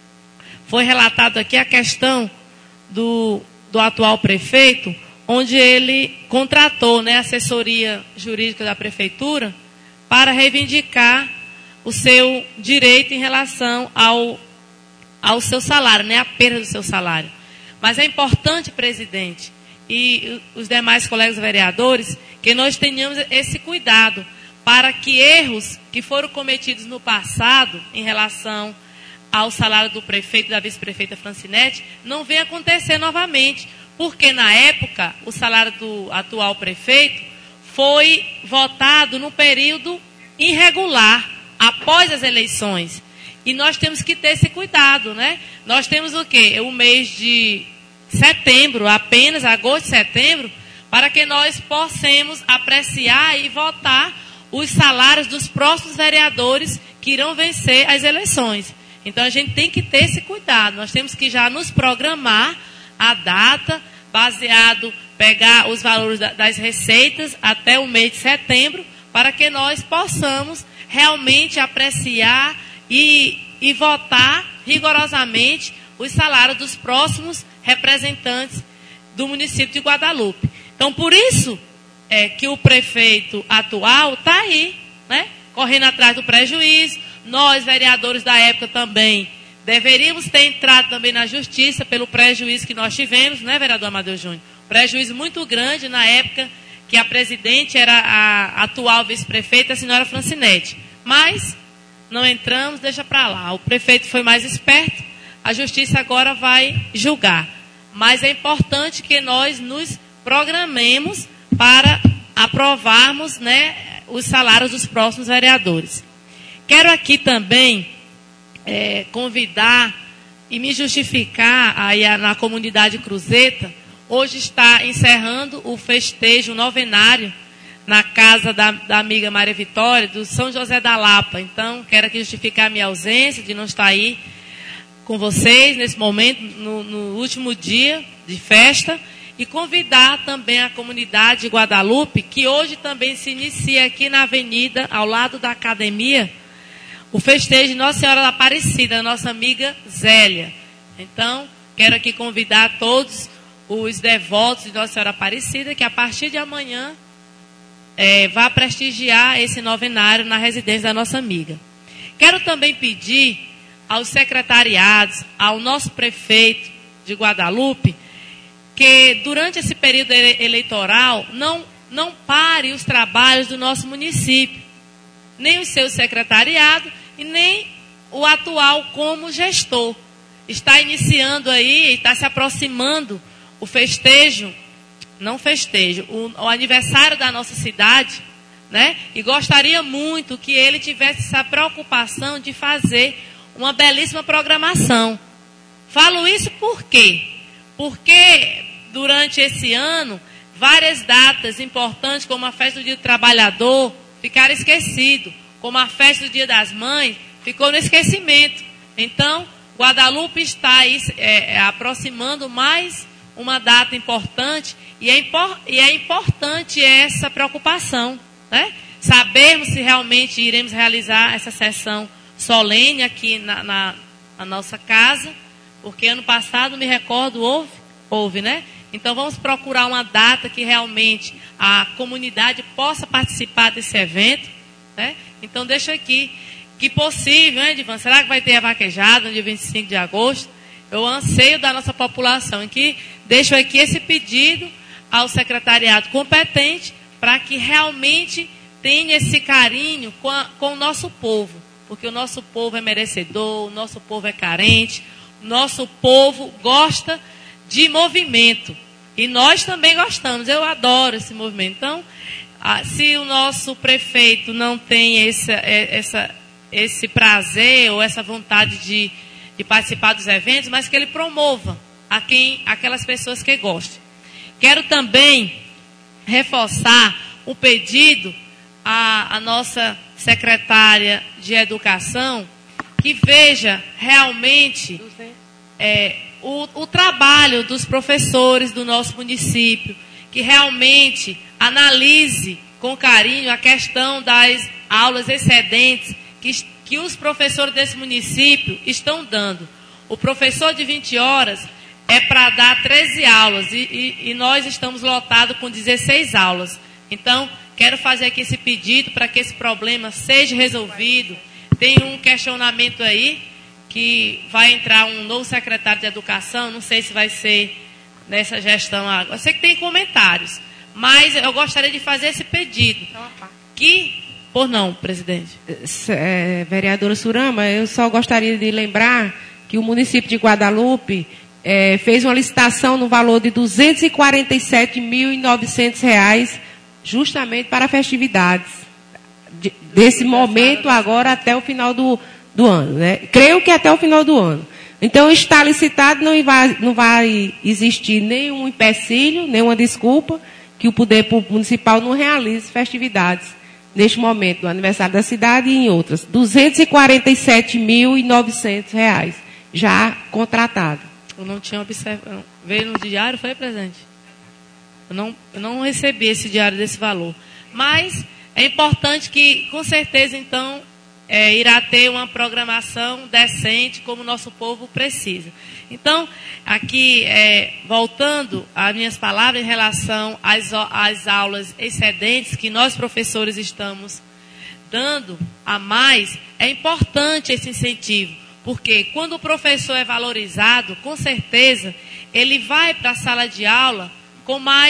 foi relatado aqui a questão do, do atual prefeito, onde ele contratou, né, a assessoria jurídica da prefeitura para reivindicar o seu direito em relação ao, ao seu salário, né, a perda do seu salário. Mas é importante, presidente, e os demais colegas vereadores, que nós tenhamos esse cuidado para que erros que foram cometidos no passado em relação ao salário do prefeito e da vice-prefeita Francinete não venha acontecer novamente. Porque na época o salário do atual prefeito foi votado num período irregular, após as eleições. E nós temos que ter esse cuidado, né? Nós temos o quê? O mês de setembro, apenas agosto e setembro, para que nós possamos apreciar e votar os salários dos próximos vereadores que irão vencer as eleições. Então a gente tem que ter esse cuidado. Nós temos que já nos programar a data, baseado, pegar os valores das receitas até o mês de setembro, para que nós possamos realmente apreciar e, e votar rigorosamente os salários dos próximos representantes do município de Guadalupe. Então, por isso é que o prefeito atual está aí, né, correndo atrás do prejuízo. Nós, vereadores da época também, deveríamos ter entrado também na justiça pelo prejuízo que nós tivemos, né, vereador Amadeu Júnior? Prejuízo muito grande na época que a presidente era a atual vice-prefeita, a senhora Francinete. Mas não entramos, deixa para lá. O prefeito foi mais esperto, a justiça agora vai julgar. Mas é importante que nós nos programemos para aprovarmos, né, os salários dos próximos vereadores. Quero aqui também é, convidar e me justificar aí na comunidade Cruzeta. Hoje está encerrando o festejo novenário na casa da, da amiga Maria Vitória, do São José da Lapa. Então, quero aqui justificar a minha ausência de não estar aí com vocês nesse momento, no, no último dia de festa, e convidar também a comunidade de Guadalupe, que hoje também se inicia aqui na avenida, ao lado da academia, o festejo de Nossa Senhora da Aparecida, da nossa amiga Zélia. Então, quero aqui convidar todos os devotos de Nossa Senhora Aparecida, que a partir de amanhã é, vá prestigiar esse novenário na residência da nossa amiga. Quero também pedir aos secretariados, ao nosso prefeito de Guadalupe, que durante esse período eleitoral não, não pare os trabalhos do nosso município, nem o seu secretariado e nem o atual como gestor. Está iniciando aí, está se aproximando o festejo, não festejo, o, o aniversário da nossa cidade, né? E gostaria muito que ele tivesse essa preocupação de fazer uma belíssima programação. Falo isso por quê? Porque durante esse ano, várias datas importantes, como a festa do Dia do Trabalhador, ficaram esquecidas. Como a festa do Dia das Mães, ficou no esquecimento. Então, Guadalupe está aí é, é, aproximando mais uma data importante, e é, impor, e é importante essa preocupação, né? Sabermos se realmente iremos realizar essa sessão solene aqui na, na, na nossa casa, porque ano passado, me recordo, houve, houve, né? Então vamos procurar uma data que realmente a comunidade possa participar desse evento, né? Então deixa aqui, que possível, né, Edivan? Será que vai ter a vaquejada no dia vinte e cinco de agosto? Eu anseio da nossa população, em que deixo aqui esse pedido ao secretariado competente para que realmente tenha esse carinho com, a, com o nosso povo, porque o nosso povo é merecedor, o nosso povo é carente, o nosso povo gosta de movimento, e nós também gostamos, eu adoro esse movimento. Então, se o nosso prefeito não tem esse, essa, esse prazer ou essa vontade de, de participar dos eventos, mas que ele promova a quem, aquelas pessoas que gostem. Quero também reforçar o pedido à, à nossa secretária de Educação, que veja realmente é, o, o trabalho dos professores do nosso município, que realmente analise com carinho a questão das aulas excedentes que, que os professores desse município estão dando. O professor de vinte horas é para dar treze aulas e, e, e nós estamos lotados com dezesseis aulas. Então, quero fazer aqui esse pedido para que esse problema seja resolvido. Tem um questionamento aí que vai entrar um novo secretário de Educação, não sei se vai ser nessa gestão agora. Eu sei que tem comentários, mas eu gostaria de fazer esse pedido. Que, por não, presidente? É, vereadora Surama, eu só gostaria de lembrar que o município de Guadalupe é, fez uma licitação no valor de duzentos e quarenta e sete mil e novecentos reais, justamente para festividades, de, desse momento agora até o final do, do ano, né? Creio que até o final do ano. Então, está licitado, não vai, não vai existir nenhum empecilho, nenhuma desculpa que o poder municipal não realize festividades neste momento, do aniversário da cidade e em outras. duzentos e quarenta e sete mil e novecentos reais já contratado. Eu não tinha observado. Veio no diário, foi presente? Eu não, eu não recebi esse diário desse valor. Mas é importante que, com certeza, então, é, irá ter uma programação decente, como o nosso povo precisa. Então, aqui, é, voltando às minhas palavras em relação às, às aulas excedentes que nós, professores, estamos dando a mais, é importante esse incentivo, porque quando o professor é valorizado, com certeza, ele vai para a sala de aula com mais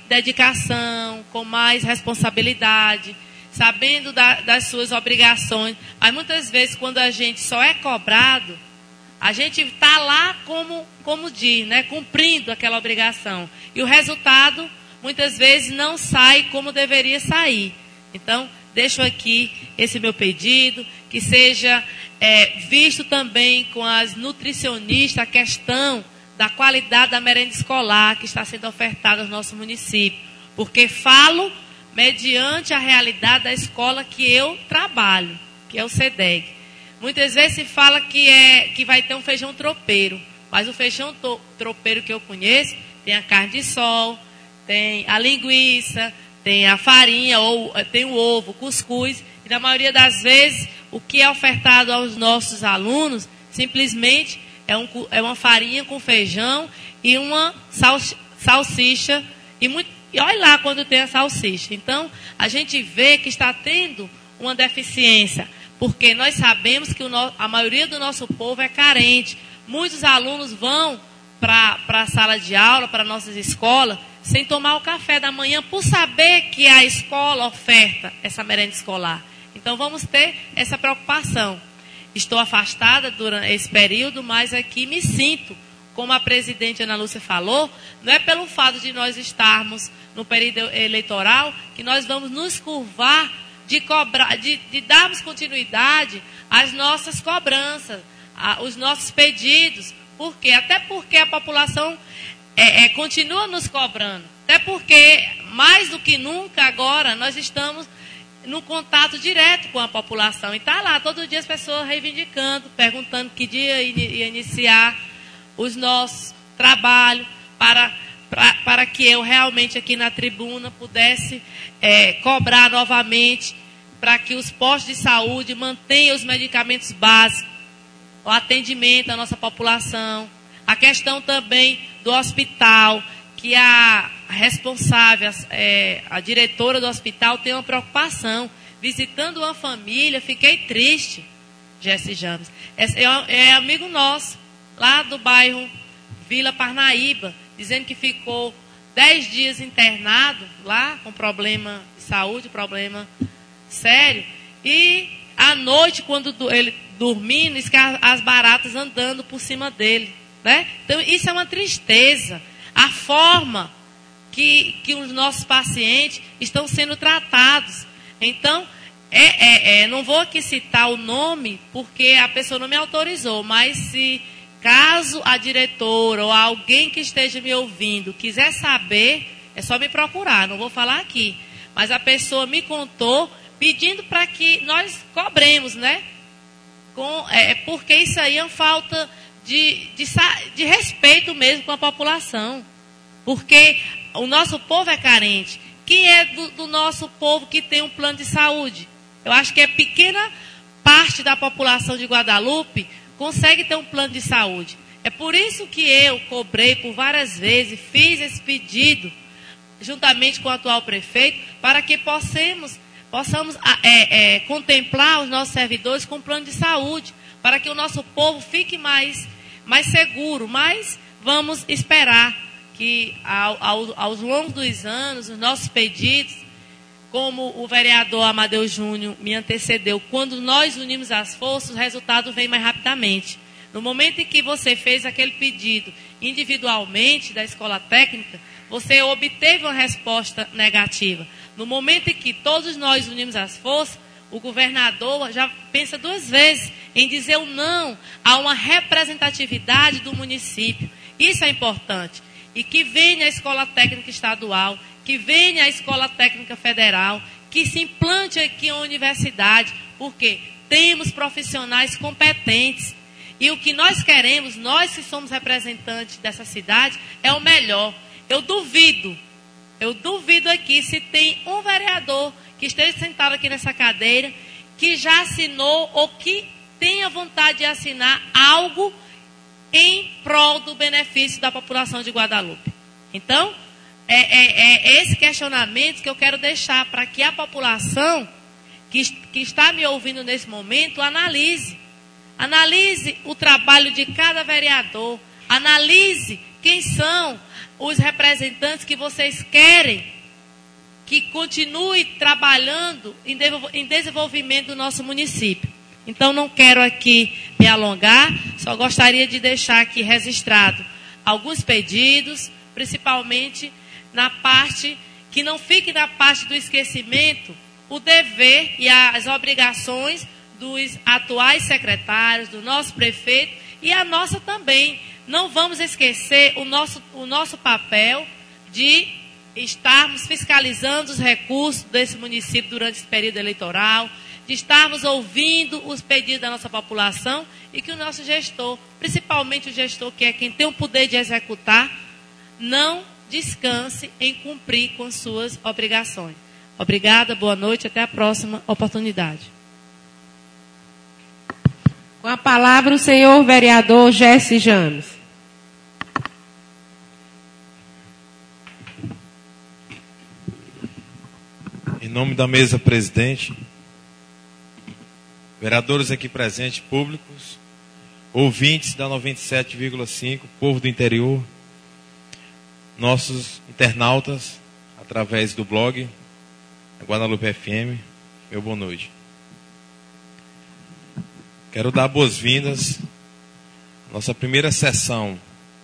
dedicação, com mais responsabilidade, sabendo da, das suas obrigações. Mas muitas vezes, quando a gente só é cobrado, a gente está lá como, como diz, né, cumprindo aquela obrigação. E o resultado, muitas vezes, não sai como deveria sair. Então, deixo aqui esse meu pedido, que seja é, visto também com as nutricionistas a questão da qualidade da merenda escolar que está sendo ofertada no nosso município. Porque falo mediante a realidade da escola que eu trabalho, que é o SEDEG. Muitas vezes se fala que, é, que vai ter um feijão tropeiro, mas o feijão to, tropeiro que eu conheço tem a carne de sol, tem a linguiça, tem a farinha, ou tem o ovo, cuscuz, e na maioria das vezes o que é ofertado aos nossos alunos simplesmente é, um, é uma farinha com feijão e uma sal, salsicha, e, muito, e olha lá quando tem a salsicha. Então, a gente vê que está tendo uma deficiência, porque nós sabemos que o no, a maioria do nosso povo é carente. Muitos alunos vão para a sala de aula, para nossas escolas, sem tomar o café da manhã, por saber que a escola oferta essa merenda escolar. Então, vamos ter essa preocupação. Estou afastada durante esse período, mas aqui me sinto, como a presidente Ana Lúcia falou, não é pelo fato de nós estarmos no período eleitoral que nós vamos nos curvar de, cobrar, de, de darmos continuidade às nossas cobranças, aos nossos pedidos. Por quê? Até porque a população é, é, continua nos cobrando. Até porque, mais do que nunca agora, nós estamos no contato direto com a população. E está lá, todo dia as pessoas reivindicando, perguntando que dia ia iniciar os nossos trabalhos para, para, para que eu realmente aqui na tribuna pudesse é, cobrar novamente para que os postos de saúde mantenham os medicamentos básicos, o atendimento à nossa população, a questão também do hospital, que a responsável, é, a diretora do hospital tem uma preocupação. Visitando uma família, fiquei triste, Jesse James. É, é amigo nosso, lá do bairro Vila Parnaíba, dizendo que ficou dez dias internado lá, com problema de saúde, problema sério. E à noite, quando ele dormindo, as baratas andando por cima dele, né? Então, isso é uma tristeza. A forma que, que os nossos pacientes estão sendo tratados. Então, é, é, é, não vou aqui citar o nome, porque a pessoa não me autorizou, mas se caso a diretora ou alguém que esteja me ouvindo quiser saber, é só me procurar, não vou falar aqui. Mas a pessoa me contou pedindo para que nós cobremos, né? Com, é, porque isso aí é uma falta de, de, de respeito mesmo com a população. Porque o nosso povo é carente. Quem é do, do nosso povo que tem um plano de saúde? Eu acho que é pequena parte da população de Guadalupe consegue ter um plano de saúde. É por isso que eu cobrei por várias vezes, fiz esse pedido, juntamente com o atual prefeito, para que possamos, possamos é, é, contemplar os nossos servidores com plano de saúde, para que o nosso povo fique mais, mais seguro. Mas vamos esperar que ao, ao, aos longos dos anos, os nossos pedidos, como o vereador Amadeu Júnior me antecedeu, quando nós unimos as forças, o resultado vem mais rapidamente. No momento em que você fez aquele pedido individualmente da escola técnica, você obteve uma resposta negativa. No momento em que todos nós unimos as forças, o governador já pensa duas vezes em dizer o não a uma representatividade do município. Isso é importante. E que venha a escola técnica estadual, que venha a escola técnica federal, que se implante aqui a universidade, porque temos profissionais competentes. E o que nós queremos, nós que somos representantes dessa cidade, é o melhor. Eu duvido, eu duvido aqui se tem um vereador que esteja sentado aqui nessa cadeira, que já assinou ou que tenha vontade de assinar algo em prol do benefício da população de Guadalupe. Então, é, é, é esse questionamento que eu quero deixar para que a população que, que está me ouvindo nesse momento analise. Analise o trabalho de cada vereador, Analise quem são os representantes que vocês querem que continue trabalhando em desenvolvimento do nosso município. Então, não quero aqui me alongar, só gostaria de deixar aqui registrado alguns pedidos, principalmente na parte, que não fique na parte do esquecimento, o dever e as obrigações dos atuais secretários, do nosso prefeito e a nossa também. Não vamos esquecer o nosso, o nosso papel de estarmos fiscalizando os recursos desse município durante esse período eleitoral, de estarmos ouvindo os pedidos da nossa população e que o nosso gestor, principalmente o gestor que é quem tem o poder de executar, não descanse em cumprir com suas obrigações. Obrigada, boa noite, até a próxima oportunidade. Com a palavra o senhor vereador Jesse James. Em nome da mesa presidente, vereadores aqui presentes, públicos, ouvintes da noventa e sete vírgula cinco, povo do interior, nossos internautas, através do blog Guadalupe F M, meu boa noite. Quero dar boas-vindas à nossa primeira sessão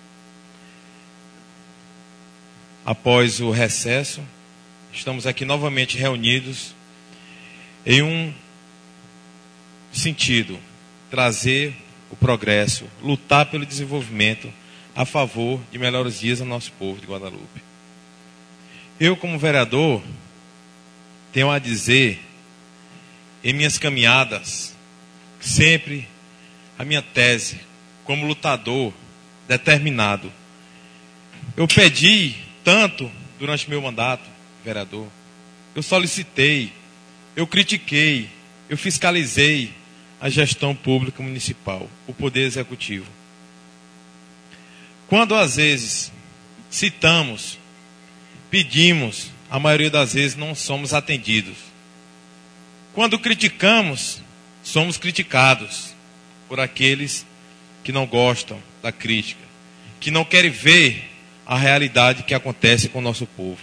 após o recesso. Estamos aqui novamente reunidos em um sentido, trazer o progresso, lutar pelo desenvolvimento a favor de melhores dias ao nosso povo de Guadalupe. Eu, como vereador, tenho a dizer, em minhas caminhadas, sempre a minha tese, como lutador determinado. Eu pedi tanto durante meu mandato, vereador, eu solicitei, eu critiquei, eu fiscalizei a gestão pública municipal, o poder executivo. Quando às vezes citamos, pedimos, a maioria das vezes não somos atendidos. Quando criticamos, somos criticados por aqueles que não gostam da crítica, que não querem ver a realidade que acontece com o nosso povo.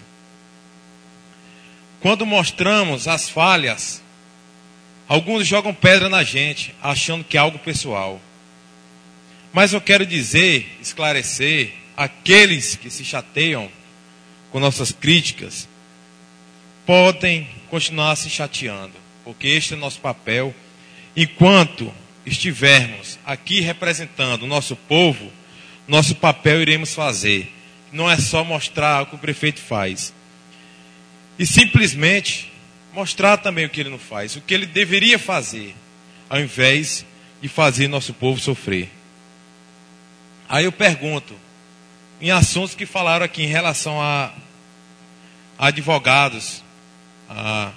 Quando mostramos as falhas, alguns jogam pedra na gente, achando que é algo pessoal. Mas eu quero dizer, esclarecer, aqueles que se chateiam com nossas críticas, podem continuar se chateando, porque este é o nosso papel. Enquanto estivermos aqui representando o nosso povo, nosso papel iremos fazer. Não é só mostrar o que o prefeito faz. E simplesmente mostrar também o que ele não faz, o que ele deveria fazer, ao invés de fazer nosso povo sofrer. Aí eu pergunto, em assuntos que falaram aqui em relação a, a advogados, a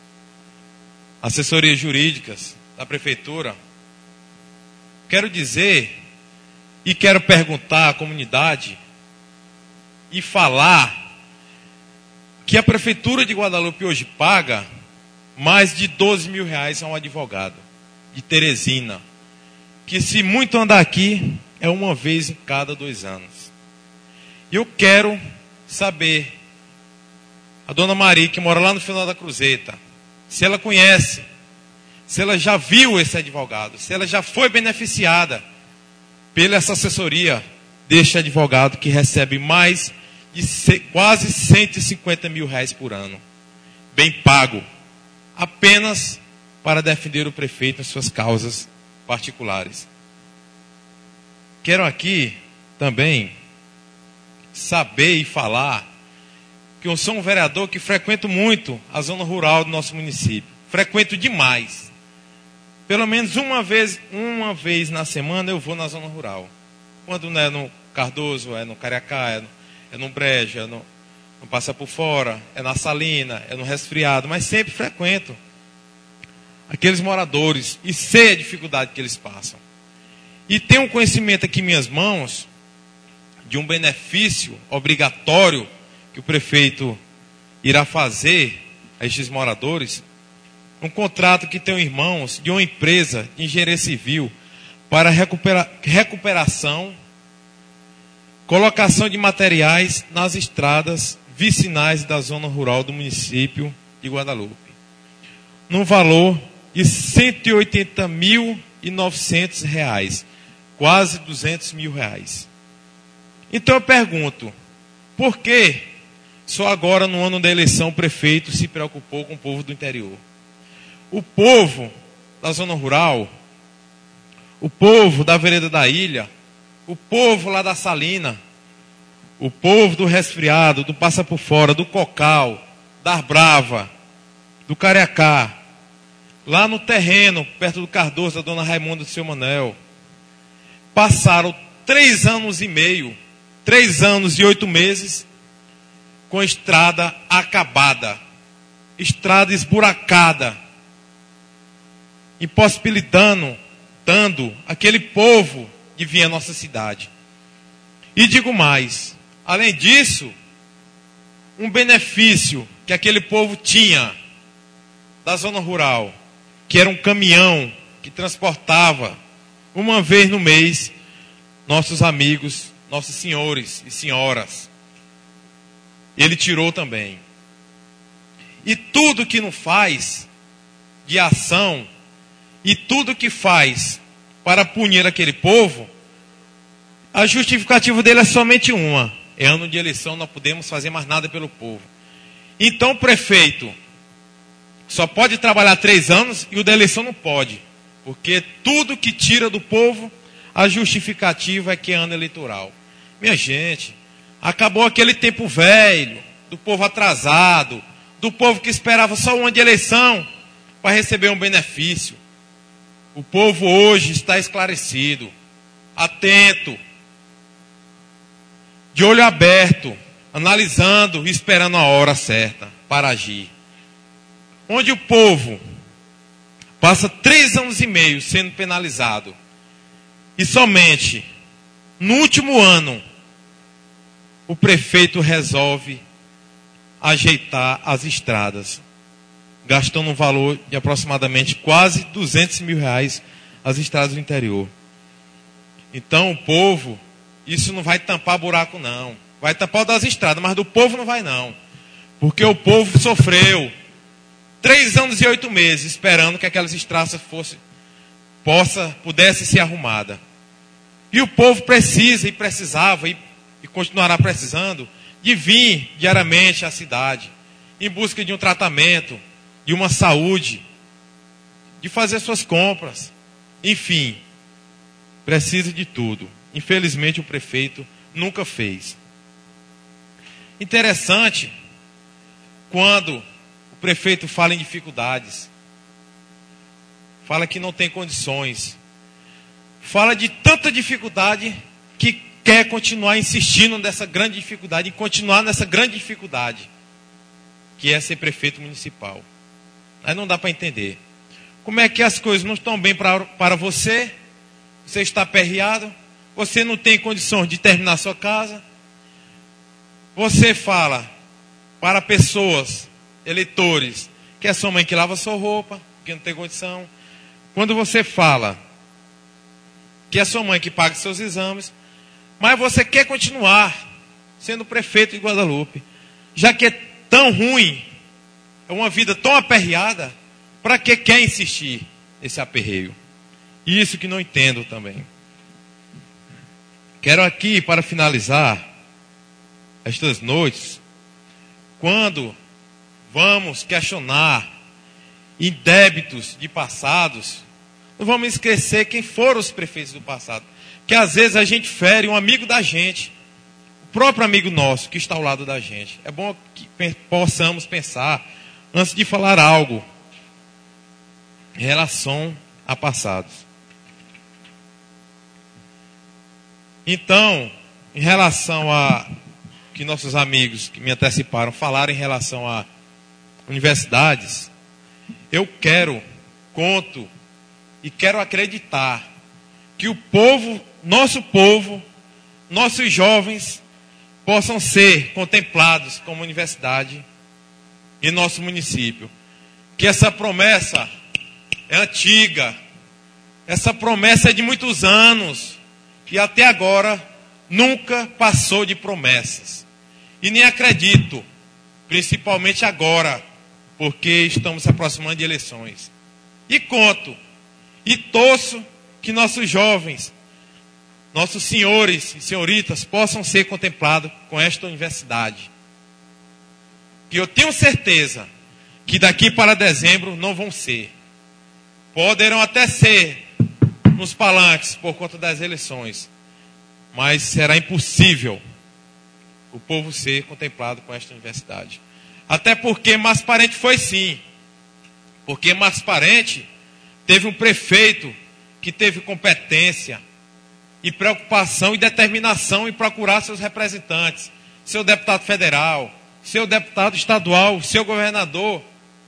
assessorias jurídicas da prefeitura, quero dizer e quero perguntar à comunidade e falar que a prefeitura de Guadalupe hoje paga mais de doze mil reais a um advogado de Teresina, que se muito andar aqui é uma vez em cada dois anos. Eu quero saber, a dona Maria, que mora lá no final da Cruzeta, se ela conhece, se ela já viu esse advogado, se ela já foi beneficiada pela essa assessoria deste advogado que recebe mais de quase cento e cinquenta mil reais por ano, bem pago, apenas para defender o prefeito em suas causas particulares. Quero aqui também saber e falar que eu sou um vereador que frequento muito a zona rural do nosso município. Frequento demais. Pelo menos uma vez, uma vez na semana eu vou na zona rural. Quando não é no Cardoso, é no Cariacá, é no, é no Brejo, é no, no Passa por Fora, é na Salina, é no Resfriado, mas sempre frequento aqueles moradores e sei a dificuldade que eles passam. E tenho um conhecimento aqui em minhas mãos de um benefício obrigatório que o prefeito irá fazer a estes moradores, um contrato que tem irmãos de uma empresa de engenharia civil para recupera, recuperação colocação de materiais nas estradas vicinais da zona rural do município de Guadalupe, num valor de cento e oitenta mil e novecentos reais, quase duzentos mil reais. Então eu pergunto, por que só agora no ano da eleição o prefeito se preocupou com o povo do interior? O povo da zona rural, o povo da vereda da ilha, o povo lá da Salina, o povo do Resfriado, do Passa por Fora, do Cocal, da Brava, do Cariacá, lá no terreno, perto do Cardoso, da Dona Raimunda do Seu Manel, passaram três anos e meio, três anos e oito meses, com a estrada acabada, estrada esburacada, impossibilitando dando aquele povo de vir à nossa cidade. E digo mais, além disso, um benefício que aquele povo tinha da zona rural, que era um caminhão que transportava uma vez no mês nossos amigos, nossos senhores e senhoras. Ele tirou também. E tudo que não faz de ação, e tudo que faz para punir aquele povo, a justificativa dele é somente uma: é ano de eleição, não podemos fazer mais nada pelo povo. Então o prefeito só pode trabalhar três anos e o da eleição não pode, porque tudo que tira do povo, a justificativa é que é ano eleitoral. Minha gente, acabou aquele tempo velho, do povo atrasado, do povo que esperava só um ano de eleição para receber um benefício. O povo hoje está esclarecido, atento, de olho aberto, analisando e esperando a hora certa para agir. Onde o povo passa três anos e meio sendo penalizado e somente no último ano o prefeito resolve ajeitar as estradas, gastando um valor de aproximadamente quase duzentos mil reais as estradas do interior. Então o povo, isso não vai tampar buraco não, vai tampar o das estradas, mas do povo não vai não, porque o povo sofreu três anos e oito meses esperando que aquelas estradas fosse, possa, pudesse ser arrumada. E o povo precisa e precisava e, e continuará precisando de vir diariamente à cidade em busca de um tratamento, de uma saúde, de fazer suas compras, enfim, precisa de tudo. Infelizmente o prefeito nunca fez. Interessante quando o prefeito fala em dificuldades, fala que não tem condições, fala de tanta dificuldade que quer continuar insistindo nessa grande dificuldade, e continuar nessa grande dificuldade, que é ser prefeito municipal. Aí não dá para entender. Como é que as coisas não estão bem pra, para você? Você está aperreado? Você não tem condições de terminar sua casa? Você fala para pessoas, eleitores, que é sua mãe que lava sua roupa, que não tem condição. Quando você fala que é sua mãe que paga seus exames, mas você quer continuar sendo prefeito de Guadalupe, já que é tão ruim, é uma vida tão aperreada, para que quer insistir nesse aperreio? Isso que não entendo também. Quero aqui, para finalizar estas noites, quando vamos questionar em débitos de passados, não vamos esquecer quem foram os prefeitos do passado, que às vezes a gente fere um amigo da gente, o próprio amigo nosso que está ao lado da gente. É bom que possamos pensar antes de falar algo em relação a passados. Então, em relação a que nossos amigos que me anteciparam falaram em relação a universidades, eu quero, conto e quero acreditar que o povo, nosso povo, nossos jovens possam ser contemplados como universidade em nosso município. Que essa promessa é antiga, essa promessa é de muitos anos, e até agora nunca passou de promessas. E nem acredito, principalmente agora, porque estamos se aproximando de eleições. E conto, e torço que nossos jovens, nossos senhores e senhoritas possam ser contemplados com esta universidade. Que eu tenho certeza que daqui para dezembro não vão ser. Poderão até ser nos palanques por conta das eleições, mas será impossível o povo ser contemplado com esta universidade. Até porque Marcos Parente foi sim. Porque Marcos Parente teve um prefeito que teve competência e preocupação e determinação em procurar seus representantes, seu deputado federal, seu deputado estadual, seu governador.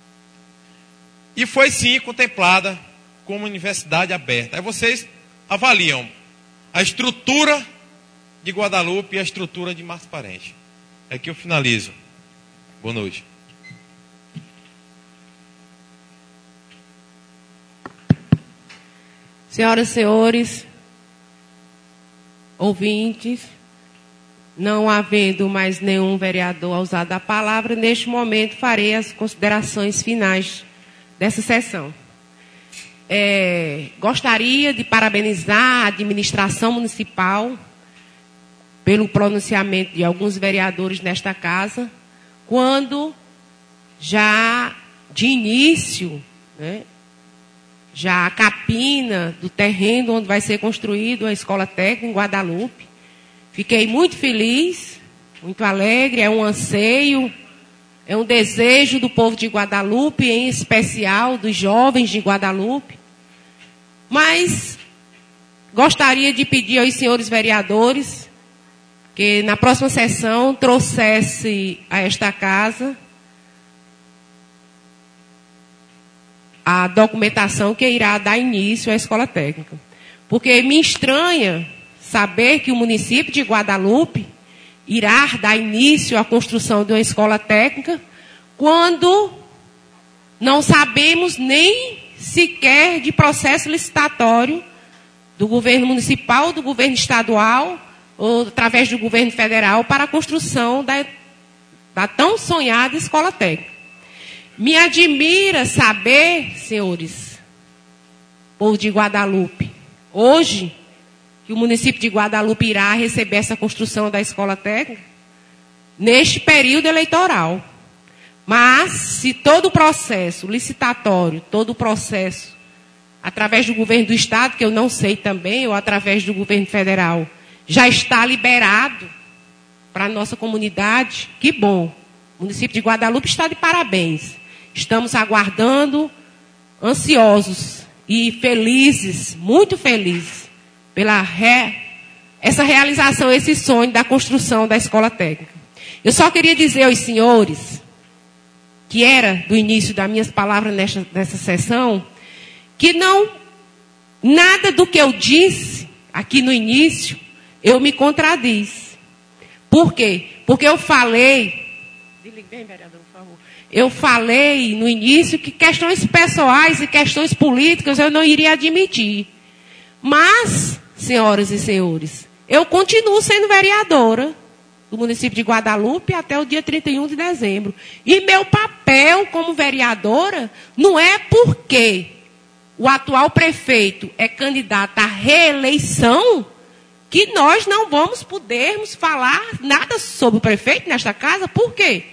E foi sim contemplada como universidade aberta. Aí vocês avaliam a estrutura de Guadalupe e a estrutura de Marcos Parente. É que eu finalizo. Boa noite. Senhoras e senhores, ouvintes, não havendo mais nenhum vereador a usar da palavra, neste momento farei as considerações finais dessa sessão. É, gostaria de parabenizar a administração municipal pelo pronunciamento de alguns vereadores nesta casa, quando já de início, né, já a capina do terreno onde vai ser construído a escola técnica em Guadalupe. Fiquei muito feliz, muito alegre, é um anseio, é um desejo do povo de Guadalupe, em especial dos jovens de Guadalupe. Mas gostaria de pedir aos senhores vereadores que na próxima sessão trouxesse a esta casa a documentação que irá dar início à escola técnica. Porque me estranha saber que o município de Guadalupe irá dar início à construção de uma escola técnica quando não sabemos nem sequer de processo licitatório do governo municipal, do governo estadual ou através do governo federal para a construção da, da tão sonhada escola técnica. Me admira saber, senhores, povo de Guadalupe, hoje, que o município de Guadalupe irá receber essa construção da escola técnica neste período eleitoral. Mas, se todo o processo licitatório, todo o processo, através do governo do estado, que eu não sei também, ou através do governo federal, já está liberado para a nossa comunidade, que bom. O município de Guadalupe está de parabéns. Estamos aguardando, ansiosos e felizes, muito felizes, pela re... essa realização, esse sonho da construção da escola técnica. Eu só queria dizer aos senhores, que era do início das minhas palavras nesta, nessa sessão, que não, nada do que eu disse aqui no início, eu me contradiz. Por quê? Porque eu falei, bem, vereador, por favor. Eu falei no início que questões pessoais e questões políticas eu não iria admitir. Mas, senhoras e senhores, eu continuo sendo vereadora do município de Guadalupe até o dia trinta e um de dezembro. E meu papel como vereadora não é porque o atual prefeito é candidato à reeleição que nós não vamos podermos falar nada sobre o prefeito nesta casa. Por quê?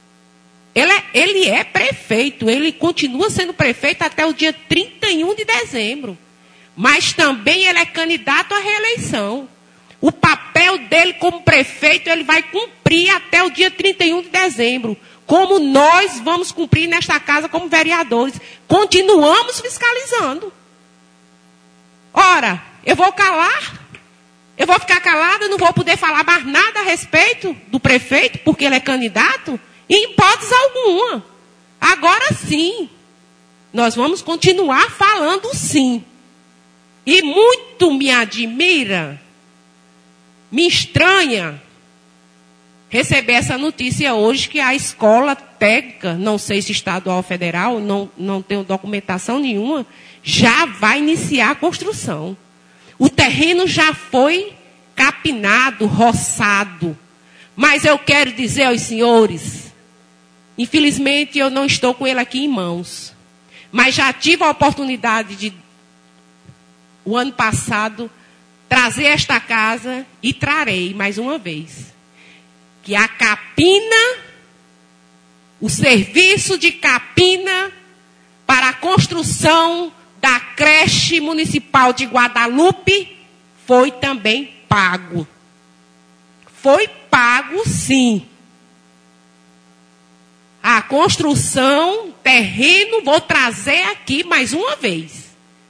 Ele é, ele é prefeito, ele continua sendo prefeito até o dia trinta e um de dezembro. Mas também ele é candidato à reeleição. O papel dele como prefeito, ele vai cumprir até o dia trinta e um de dezembro. Como nós vamos cumprir nesta casa como vereadores. Continuamos fiscalizando. Ora, eu vou calar? Eu vou ficar calada, não vou poder falar mais nada a respeito do prefeito, porque ele é candidato? Em hipótese alguma. Agora sim, nós vamos continuar falando sim. E muito me admira, me estranha receber essa notícia hoje que a escola técnica, não sei se estadual ou federal, não, não tenho documentação nenhuma, já vai iniciar a construção. O terreno já foi capinado, roçado. Mas eu quero dizer aos senhores, infelizmente eu não estou com ele aqui em mãos, mas já tive a oportunidade de, o ano passado, trazer esta casa e trarei mais uma vez. Que a capina, o serviço de capina para a construção da creche municipal de Guadalupe foi também pago. Foi pago, sim. A construção, terreno, vou trazer aqui mais uma vez.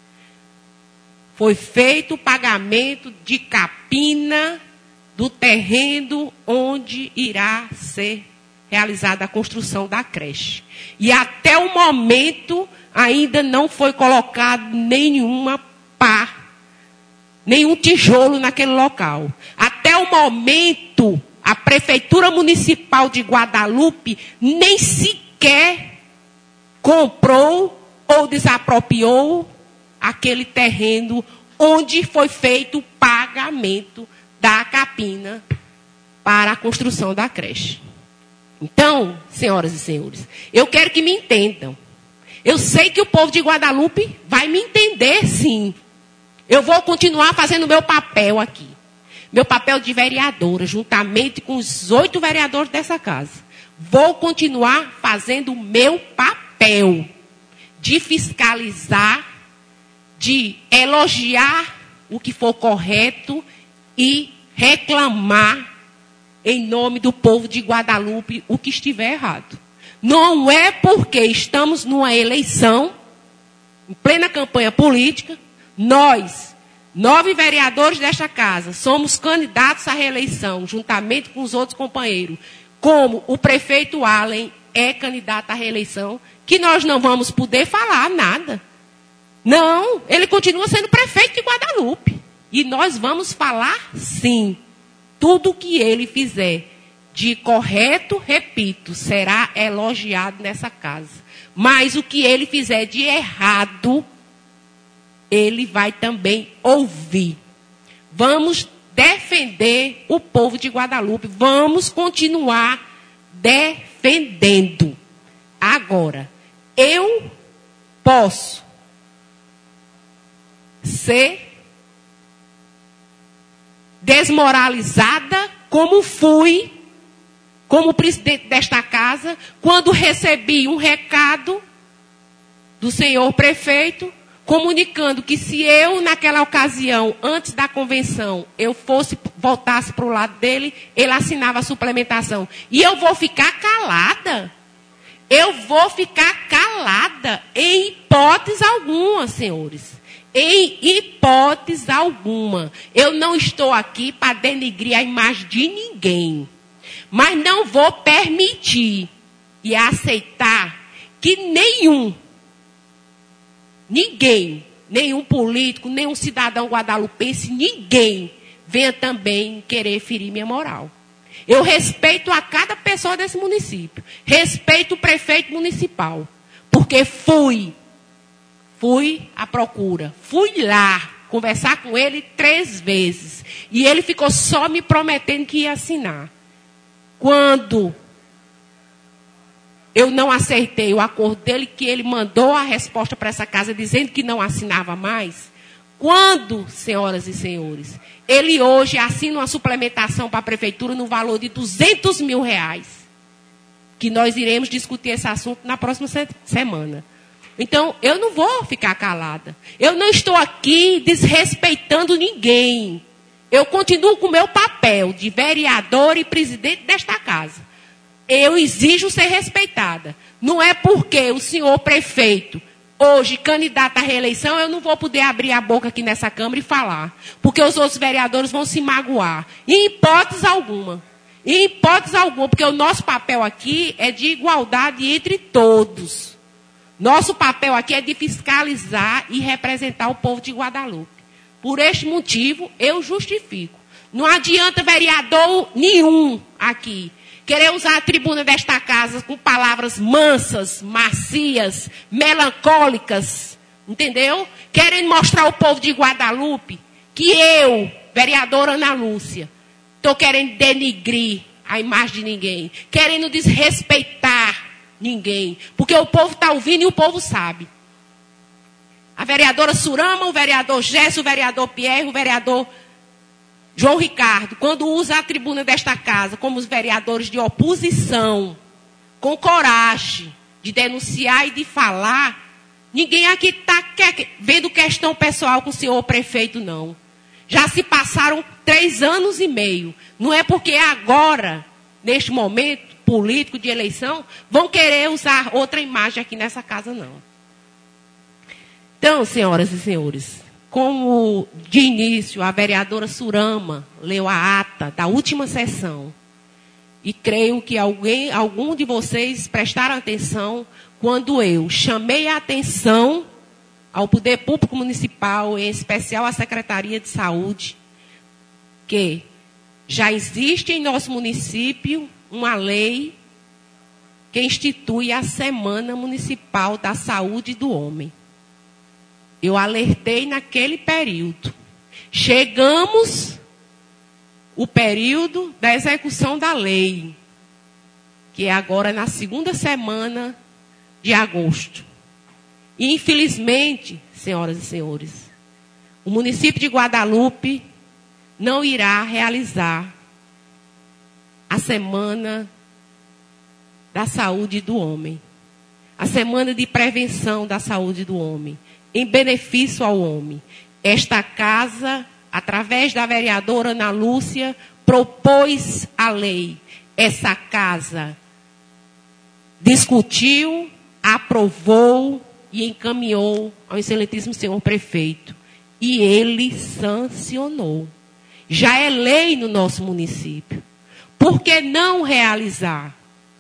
Foi feito o pagamento de capina do terreno onde irá ser realizada a construção da creche. E até o momento ainda não foi colocado nenhuma pá, nenhum tijolo naquele local. Até o momento, a Prefeitura Municipal de Guadalupe nem sequer comprou ou desapropriou aquele terreno onde foi feito o pagamento da capina para a construção da creche. Então, senhoras e senhores, eu quero que me entendam. Eu sei que o povo de Guadalupe vai me entender, sim. Eu vou continuar fazendo o meu papel aqui. Meu papel de vereadora, juntamente com os oito vereadores dessa casa. Vou continuar fazendo o meu papel de fiscalizar, de elogiar o que for correto e reclamar em nome do povo de Guadalupe o que estiver errado. Não é porque estamos numa eleição, em plena campanha política, nós, nove vereadores desta casa, somos candidatos à reeleição, juntamente com os outros companheiros, como o prefeito Allen é candidato à reeleição, que nós não vamos poder falar nada. Não, ele continua sendo prefeito de Guadalupe. E nós vamos falar, sim, tudo o que ele fizer de correto, repito, será elogiado nessa casa. Mas o que ele fizer de errado, ele vai também ouvir. Vamos defender o povo de Guadalupe. Vamos continuar defendendo. Agora, eu posso ser desmoralizada como fui, como presidente desta casa, quando recebi um recado do senhor prefeito, comunicando que se eu, naquela ocasião, antes da convenção, eu fosse, voltasse para o lado dele, ele assinava a suplementação. E eu vou ficar calada. Eu vou ficar calada, em hipótese alguma, senhores. Em hipótese alguma. Eu não estou aqui para denigrir a imagem de ninguém. Mas não vou permitir e aceitar que nenhum, ninguém, nenhum político, nenhum cidadão guadalupense, ninguém venha também querer ferir minha moral. Eu respeito a cada pessoa desse município. Respeito o prefeito municipal. Porque fui, fui à procura. Fui lá conversar com ele três vezes. E ele ficou só me prometendo que ia assinar. Quando eu não acertei o acordo dele, que ele mandou a resposta para essa casa dizendo que não assinava mais. Quando, senhoras e senhores, ele hoje assina uma suplementação para a prefeitura no valor de duzentos mil reais. Que nós iremos discutir esse assunto na próxima semana. Então, eu não vou ficar calada. Eu não estou aqui desrespeitando ninguém. Eu continuo com o meu papel de vereador e presidente desta casa. Eu exijo ser respeitada. Não é porque o senhor prefeito, hoje candidato à reeleição, eu não vou poder abrir a boca aqui nessa Câmara e falar. Porque os outros vereadores vão se magoar. Em hipótese alguma. Em hipótese alguma. Porque o nosso papel aqui é de igualdade entre todos. Nosso papel aqui é de fiscalizar e representar o povo de Guadalupe. Por este motivo, eu justifico. Não adianta vereador nenhum aqui querer usar a tribuna desta casa com palavras mansas, macias, melancólicas, entendeu? Querem mostrar ao povo de Guadalupe que eu, vereadora Ana Lúcia, estou querendo denigrir a imagem de ninguém, querendo desrespeitar ninguém, porque o povo está ouvindo e o povo sabe. A vereadora Surama, o vereador Gesso, o vereador Pierre, o vereador João Ricardo, quando usa a tribuna desta casa como os vereadores de oposição, com coragem de denunciar e de falar, ninguém aqui está vendo questão pessoal com o senhor prefeito, não. Já se passaram três anos e meio. Não é porque agora, neste momento político de eleição, vão querer usar outra imagem aqui nessa casa, não. Então, senhoras e senhores, como de início a vereadora Surama leu a ata da última sessão, e creio que alguém, algum de vocês prestaram atenção quando eu chamei a atenção ao Poder Público Municipal, em especial à Secretaria de Saúde, que já existe em nosso município uma lei que institui a Semana Municipal da Saúde do Homem. Eu alertei naquele período. Chegamos o período da execução da lei, que é agora na segunda semana de agosto. E, infelizmente, senhoras e senhores, o município de Guadalupe não irá realizar a Semana da Saúde do Homem, a Semana de Prevenção da Saúde do Homem, em benefício ao homem. Esta casa, através da vereadora Ana Lúcia, propôs a lei. Essa casa discutiu, aprovou e encaminhou ao excelentíssimo senhor prefeito. E ele sancionou. Já é lei no nosso município. Por que não realizar?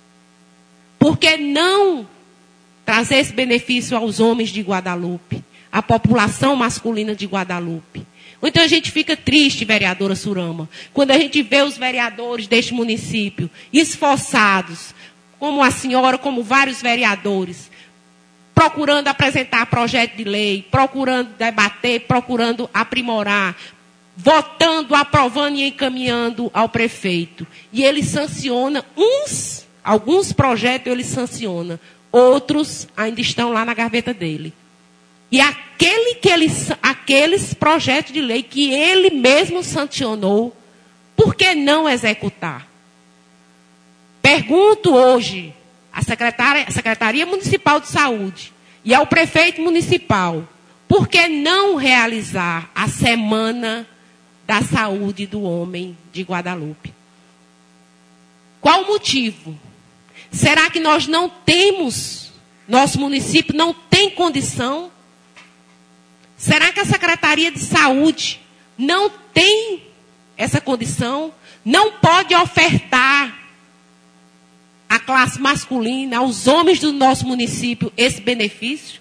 Por que não trazer esse benefício aos homens de Guadalupe, à população masculina de Guadalupe? Então a gente fica triste, vereadora Surama, quando a gente vê os vereadores deste município esforçados, como a senhora, como vários vereadores, procurando apresentar projeto de lei, procurando debater, procurando aprimorar, votando, aprovando e encaminhando ao prefeito. E ele sanciona uns, alguns projetos ele sanciona, outros ainda estão lá na gaveta dele. E aquele que ele, aqueles projetos de lei que ele mesmo sancionou, por que não executar? Pergunto hoje à Secretaria, Secretaria Municipal de Saúde e ao prefeito municipal, por que não realizar a Semana da Saúde do Homem de Guadalupe? Qual o motivo? Será que nós não temos, nosso município não tem condição? Será que a Secretaria de Saúde não tem essa condição? Não pode ofertar à classe masculina, aos homens do nosso município, esse benefício?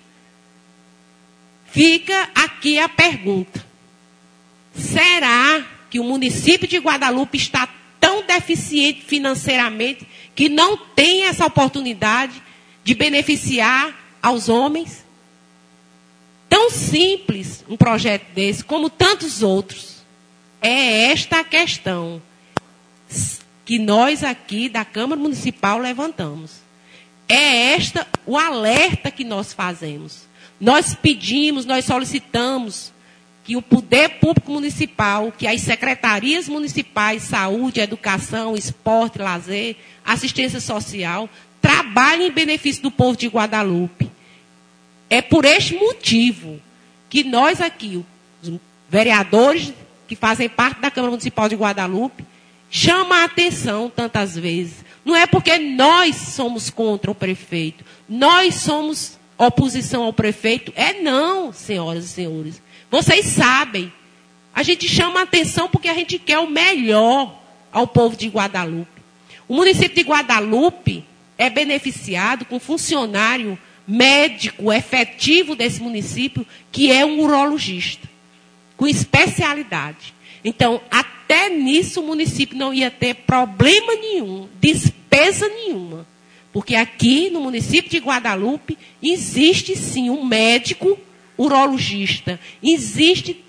Fica aqui a pergunta. Será que o município de Guadalupe está tão deficiente financeiramente que não tem essa oportunidade de beneficiar aos homens? Tão simples um projeto desse, como tantos outros. É esta a questão que nós aqui da Câmara Municipal levantamos. É esta o alerta que nós fazemos. Nós pedimos, nós solicitamos que o Poder Público Municipal, que as secretarias municipais, saúde, educação, esporte, lazer, assistência social, trabalhem em benefício do povo de Guadalupe. É por este motivo que nós aqui, os vereadores que fazem parte da Câmara Municipal de Guadalupe, chamam a atenção tantas vezes. Não é porque nós somos contra o prefeito, nós somos oposição ao prefeito. É não, senhoras e senhores. Vocês sabem, a gente chama a atenção porque a gente quer o melhor ao povo de Guadalupe. O município de Guadalupe é beneficiado com funcionário médico efetivo desse município, que é um urologista, com especialidade. Então, até nisso o município não ia ter problema nenhum, despesa nenhuma. Porque aqui no município de Guadalupe existe sim um médico urologista. Existe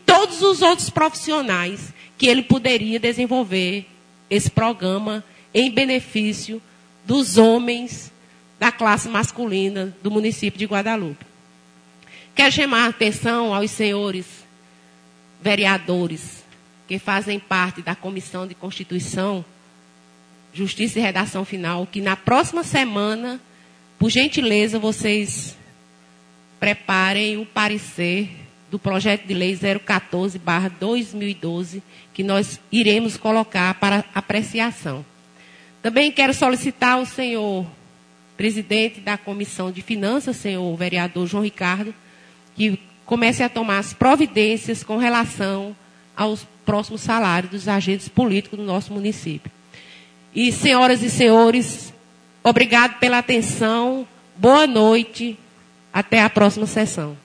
todos os outros profissionais que ele poderia desenvolver esse programa em benefício dos homens da classe masculina do município de Guadalupe. Quero chamar a atenção aos senhores vereadores que fazem parte da Comissão de Constituição, Justiça e Redação Final, que na próxima semana, por gentileza, vocês preparem o parecer do projeto de lei zero quatorze barra dois mil e doze, que nós iremos colocar para apreciação. Também quero solicitar ao senhor presidente da Comissão de Finanças, senhor vereador João Ricardo, que comece a tomar as providências com relação aos próximos salários dos agentes políticos do nosso município. E, senhoras e senhores, obrigado pela atenção, boa noite, até a próxima sessão.